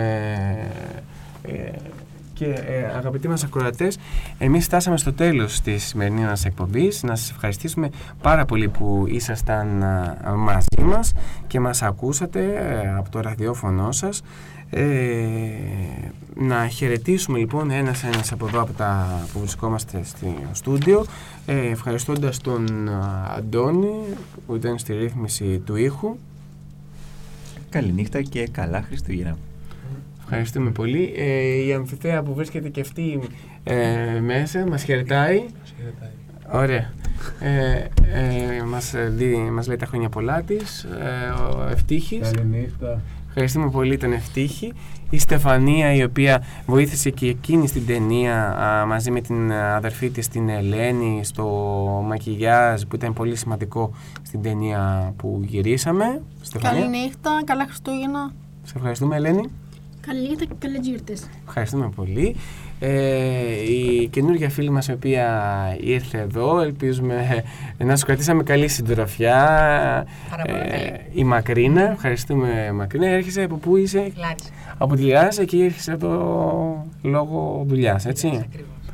ε, και ε, αγαπητοί μας ακροατές, εμείς φτάσαμε στο τέλος της σημερινής μας εκπομπής. Να σας ευχαριστήσουμε πάρα πολύ που ήσασταν α, μαζί μας και μας ακούσατε ε, από το ραδιόφωνο σας. Ε, να χαιρετήσουμε λοιπόν ένας ένας από εδώ από τα που βρισκόμαστε στο στούντιο, ε, ευχαριστώντας τον Αντώνη που ήταν στη ρύθμιση του ήχου. Καληνύχτα και καλά Χριστούγεννα. Ευχαριστούμε πολύ. ε, η Αμφιθέα που βρίσκεται και αυτή ε, μέσα μας χαιρετάει. Ωραία. ε, ε, μας, δει, μας λέει τα χρόνια πολλά της, ε, ο Ευτύχης. Καληνύχτα. Ευχαριστούμε πολύ τον Ευτύχη. Η Στεφανία, η οποία βοήθησε και εκείνη στην ταινία α, μαζί με την αδερφή της την Ελένη στο μακιγιάζ, που ήταν πολύ σημαντικό στην ταινία που γυρίσαμε. Στεφανία. Καληνύχτα, καλά Χριστούγεννα. Σε ευχαριστούμε Ελένη. Καληνύχτα και καλές γιορτές. Ευχαριστούμε πολύ. Ε, η καινούργια φίλη μας η οποία ήρθε εδώ, ελπίζουμε να σου κρατήσαμε καλή συντροφιά. Ε, η Μακρίνα, ευχαριστούμε Μακρίνα. Έρχεσαι από πού είσαι? Λάρισα. Από τη Λάρισα, και έρχεσαι εδώ λόγω δουλειάς, έτσι? Ακριβώς.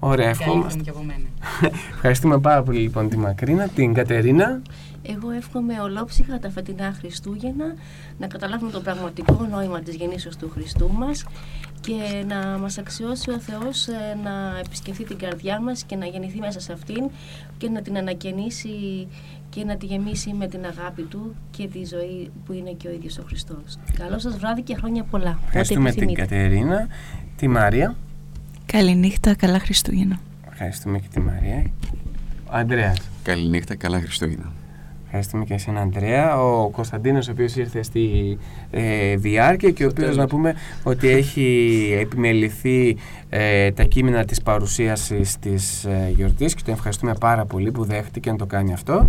Ωραία, ευχόμαστε. Ευχαριστούμε πάρα πολύ λοιπόν τη Μακρίνα, την Κατερίνα. Εγώ εύχομαι ολόψυχα τα φετινά Χριστούγεννα να καταλάβουμε το πραγματικό νόημα της γεννήσεως του Χριστού μας και να μας αξιώσει ο Θεός να επισκεφθεί την καρδιά μας και να γεννηθεί μέσα σε αυτήν και να την ανακαινήσει και να τη γεμίσει με την αγάπη Του και τη ζωή που είναι και ο ίδιος ο Χριστός. Καλό σας βράδυ και χρόνια πολλά. Ευχαριστούμε την Κατερίνα, τη Μαρία. Καληνύχτα, καλά Χριστούγεννα. Ευχαριστούμε και τη Μαρία. Ο Ανδρέας. Καληνύχτα, καλά Χριστούγεννα. Ευχαριστούμε και εσένα, Ανδρέα. Ο Κωνσταντίνος, ο οποίος ήρθε στη ε, διάρκεια και ο οποίος να πούμε ότι έχει επιμεληθεί ε, τα κείμενα της παρουσίασης της ε, γιορτής και τον ευχαριστούμε πάρα πολύ που δέχτηκε να το κάνει αυτό.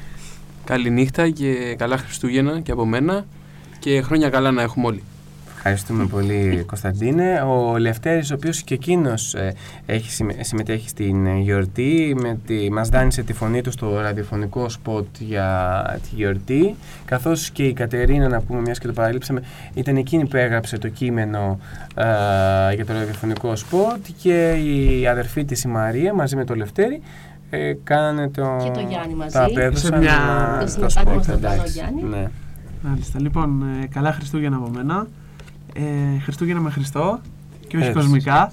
Καληνύχτα και καλά Χριστούγεννα και από μένα και χρόνια καλά να έχουμε όλοι. Ευχαριστούμε πολύ, Κωνσταντίνε. Ο Λευτέρης, ο οποίος και εκείνος ε, έχει συμμετέχει στην γιορτή, με τη, μας δάνεισε τη φωνή του στο ραδιοφωνικό σποτ για τη γιορτή, καθώς και η Κατερίνα, να πούμε, μιας και το παραλείψαμε, ήταν εκείνη που έγραψε το κείμενο ε, για το ραδιοφωνικό σποτ, και η αδερφή της η Μαρία μαζί με το Λευτέρη ε, κάνανε το... Και το Γιάννη μαζί. Τα απέδωσαν μια... το, το σποτ, εντάξει. Ναι. Μάλιστα. Λοιπόν, ε, καλά Χριστούγεννα από μένα. Ε, Χριστούγεννα με Χριστό και όχι Έτσι. κοσμικά,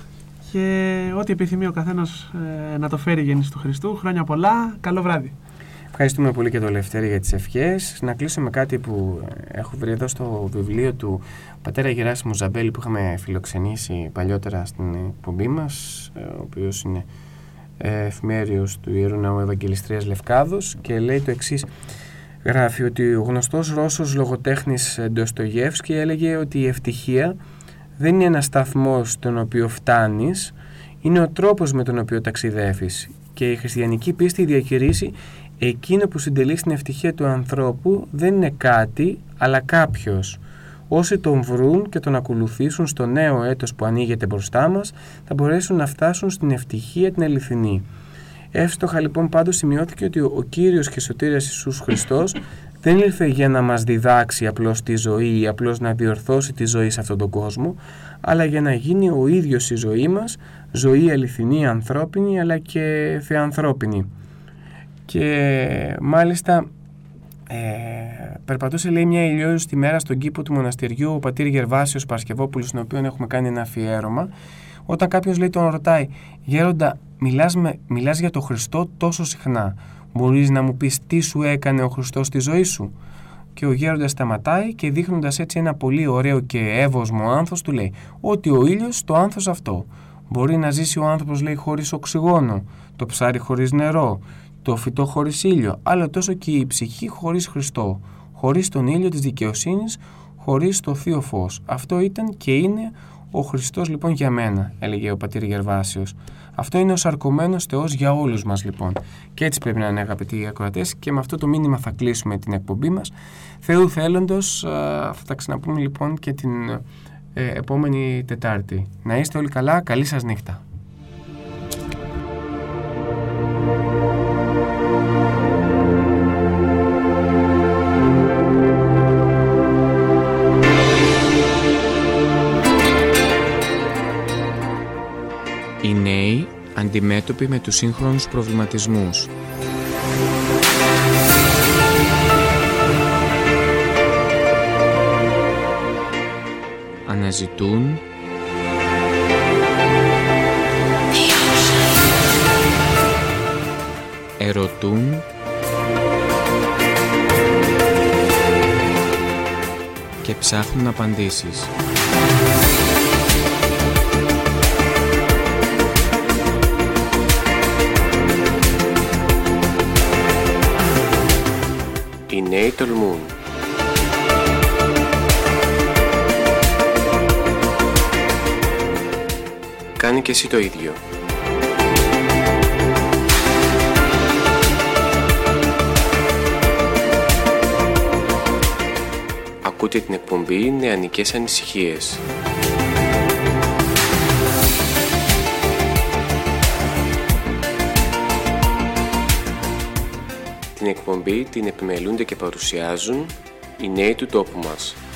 και ό,τι επιθυμεί ο καθένας ε, να το φέρει η γέννηση του Χριστού. Χρόνια πολλά, καλό βράδυ. Ευχαριστούμε πολύ και τον Λευτέρη για τις ευχές. Να κλείσω με κάτι που έχω βρει εδώ στο βιβλίο του πατέρα Γεράσιμου Ζαμπέλη, που είχαμε φιλοξενήσει παλιότερα στην εκπομπή μας, ο οποίος είναι εφημέριος του Ιερού Ναού Ευαγγελιστρίας Λευκάδος, και λέει το εξής. Γράφει ότι ο γνωστός Ρώσος λογοτέχνης Ντοστογεύσκι έλεγε ότι η ευτυχία δεν είναι ένας σταθμός στον οποίο φτάνεις, είναι ο τρόπος με τον οποίο ταξιδεύεις, και η χριστιανική πίστη διακηρύσει εκείνο που συντελεί στην ευτυχία του ανθρώπου δεν είναι κάτι, αλλά κάποιος. Όσοι τον βρουν και τον ακολουθήσουν στο νέο έτος που ανοίγεται μπροστά μας, θα μπορέσουν να φτάσουν στην ευτυχία την αληθινή. Εύστοχα λοιπόν πάντως σημειώθηκε ότι ο Κύριος και Σωτήρας Ιησούς Χριστός δεν ήρθε για να μας διδάξει απλώς τη ζωή ή απλώς να διορθώσει τη ζωή σε αυτόν τον κόσμο, αλλά για να γίνει ο ίδιος η ζωή μας, ζωή αληθινή, ανθρώπινη, αλλά και θεανθρώπινη. Και μάλιστα ε, περπατούσε, λέει, μια ηλιόζουστη μέρα στον κήπο του μοναστηριού ο πατήρ Γερβάσιος Παρασκευόπουλος, στον οποίο έχουμε κάνει ένα αφιέρωμα, όταν κάποιος, λέει, τον ρωτάει, «Γέροντα, μιλάς, με, μιλάς για τον Χριστό τόσο συχνά, μπορείς να μου πεις τι σου έκανε ο Χριστός στη ζωή σου?» Και ο γέροντας σταματάει και, δείχνοντας έτσι ένα πολύ ωραίο και εύωσμο άνθος, του λέει, «Ότι ο ήλιος στο άνθος αυτό. Μπορεί να ζήσει ο άνθρωπος, λέει, χωρίς οξυγόνο, το ψάρι χωρίς νερό, το φυτό χωρίς ήλιο, αλλά τόσο και η ψυχή χωρίς Χριστό, χωρίς τον ήλιο της δικαιοσύνης, χωρίς το θείο φως. Αυτό ήταν και είναι ο Χριστός, λοιπόν, για μένα», έλεγε ο πατήρ Γερβάσιος. Αυτό είναι ο σαρκωμένος Θεός για όλους μας, λοιπόν. Και έτσι πρέπει να είναι, αγαπητοί ακροατές, και με αυτό το μήνυμα θα κλείσουμε την εκπομπή μας. Θεού θέλοντος, θα τα ξαναπούμε, λοιπόν, και την ε, επόμενη Τετάρτη. Να είστε όλοι καλά, καλή σας νύχτα. Οι νέοι αντιμέτωποι με τους σύγχρονους προβληματισμούς. Αναζητούν, ερωτούν, και ψάχνουν απαντήσεις. Οι νέοι τολμούν. Κάνει και εσύ το ίδιο. Ακούτε την εκπομπή Νεανικές Ανησυχίες. Την εκπομπή την επιμελούνται και παρουσιάζουν οι νέοι του τόπου μας.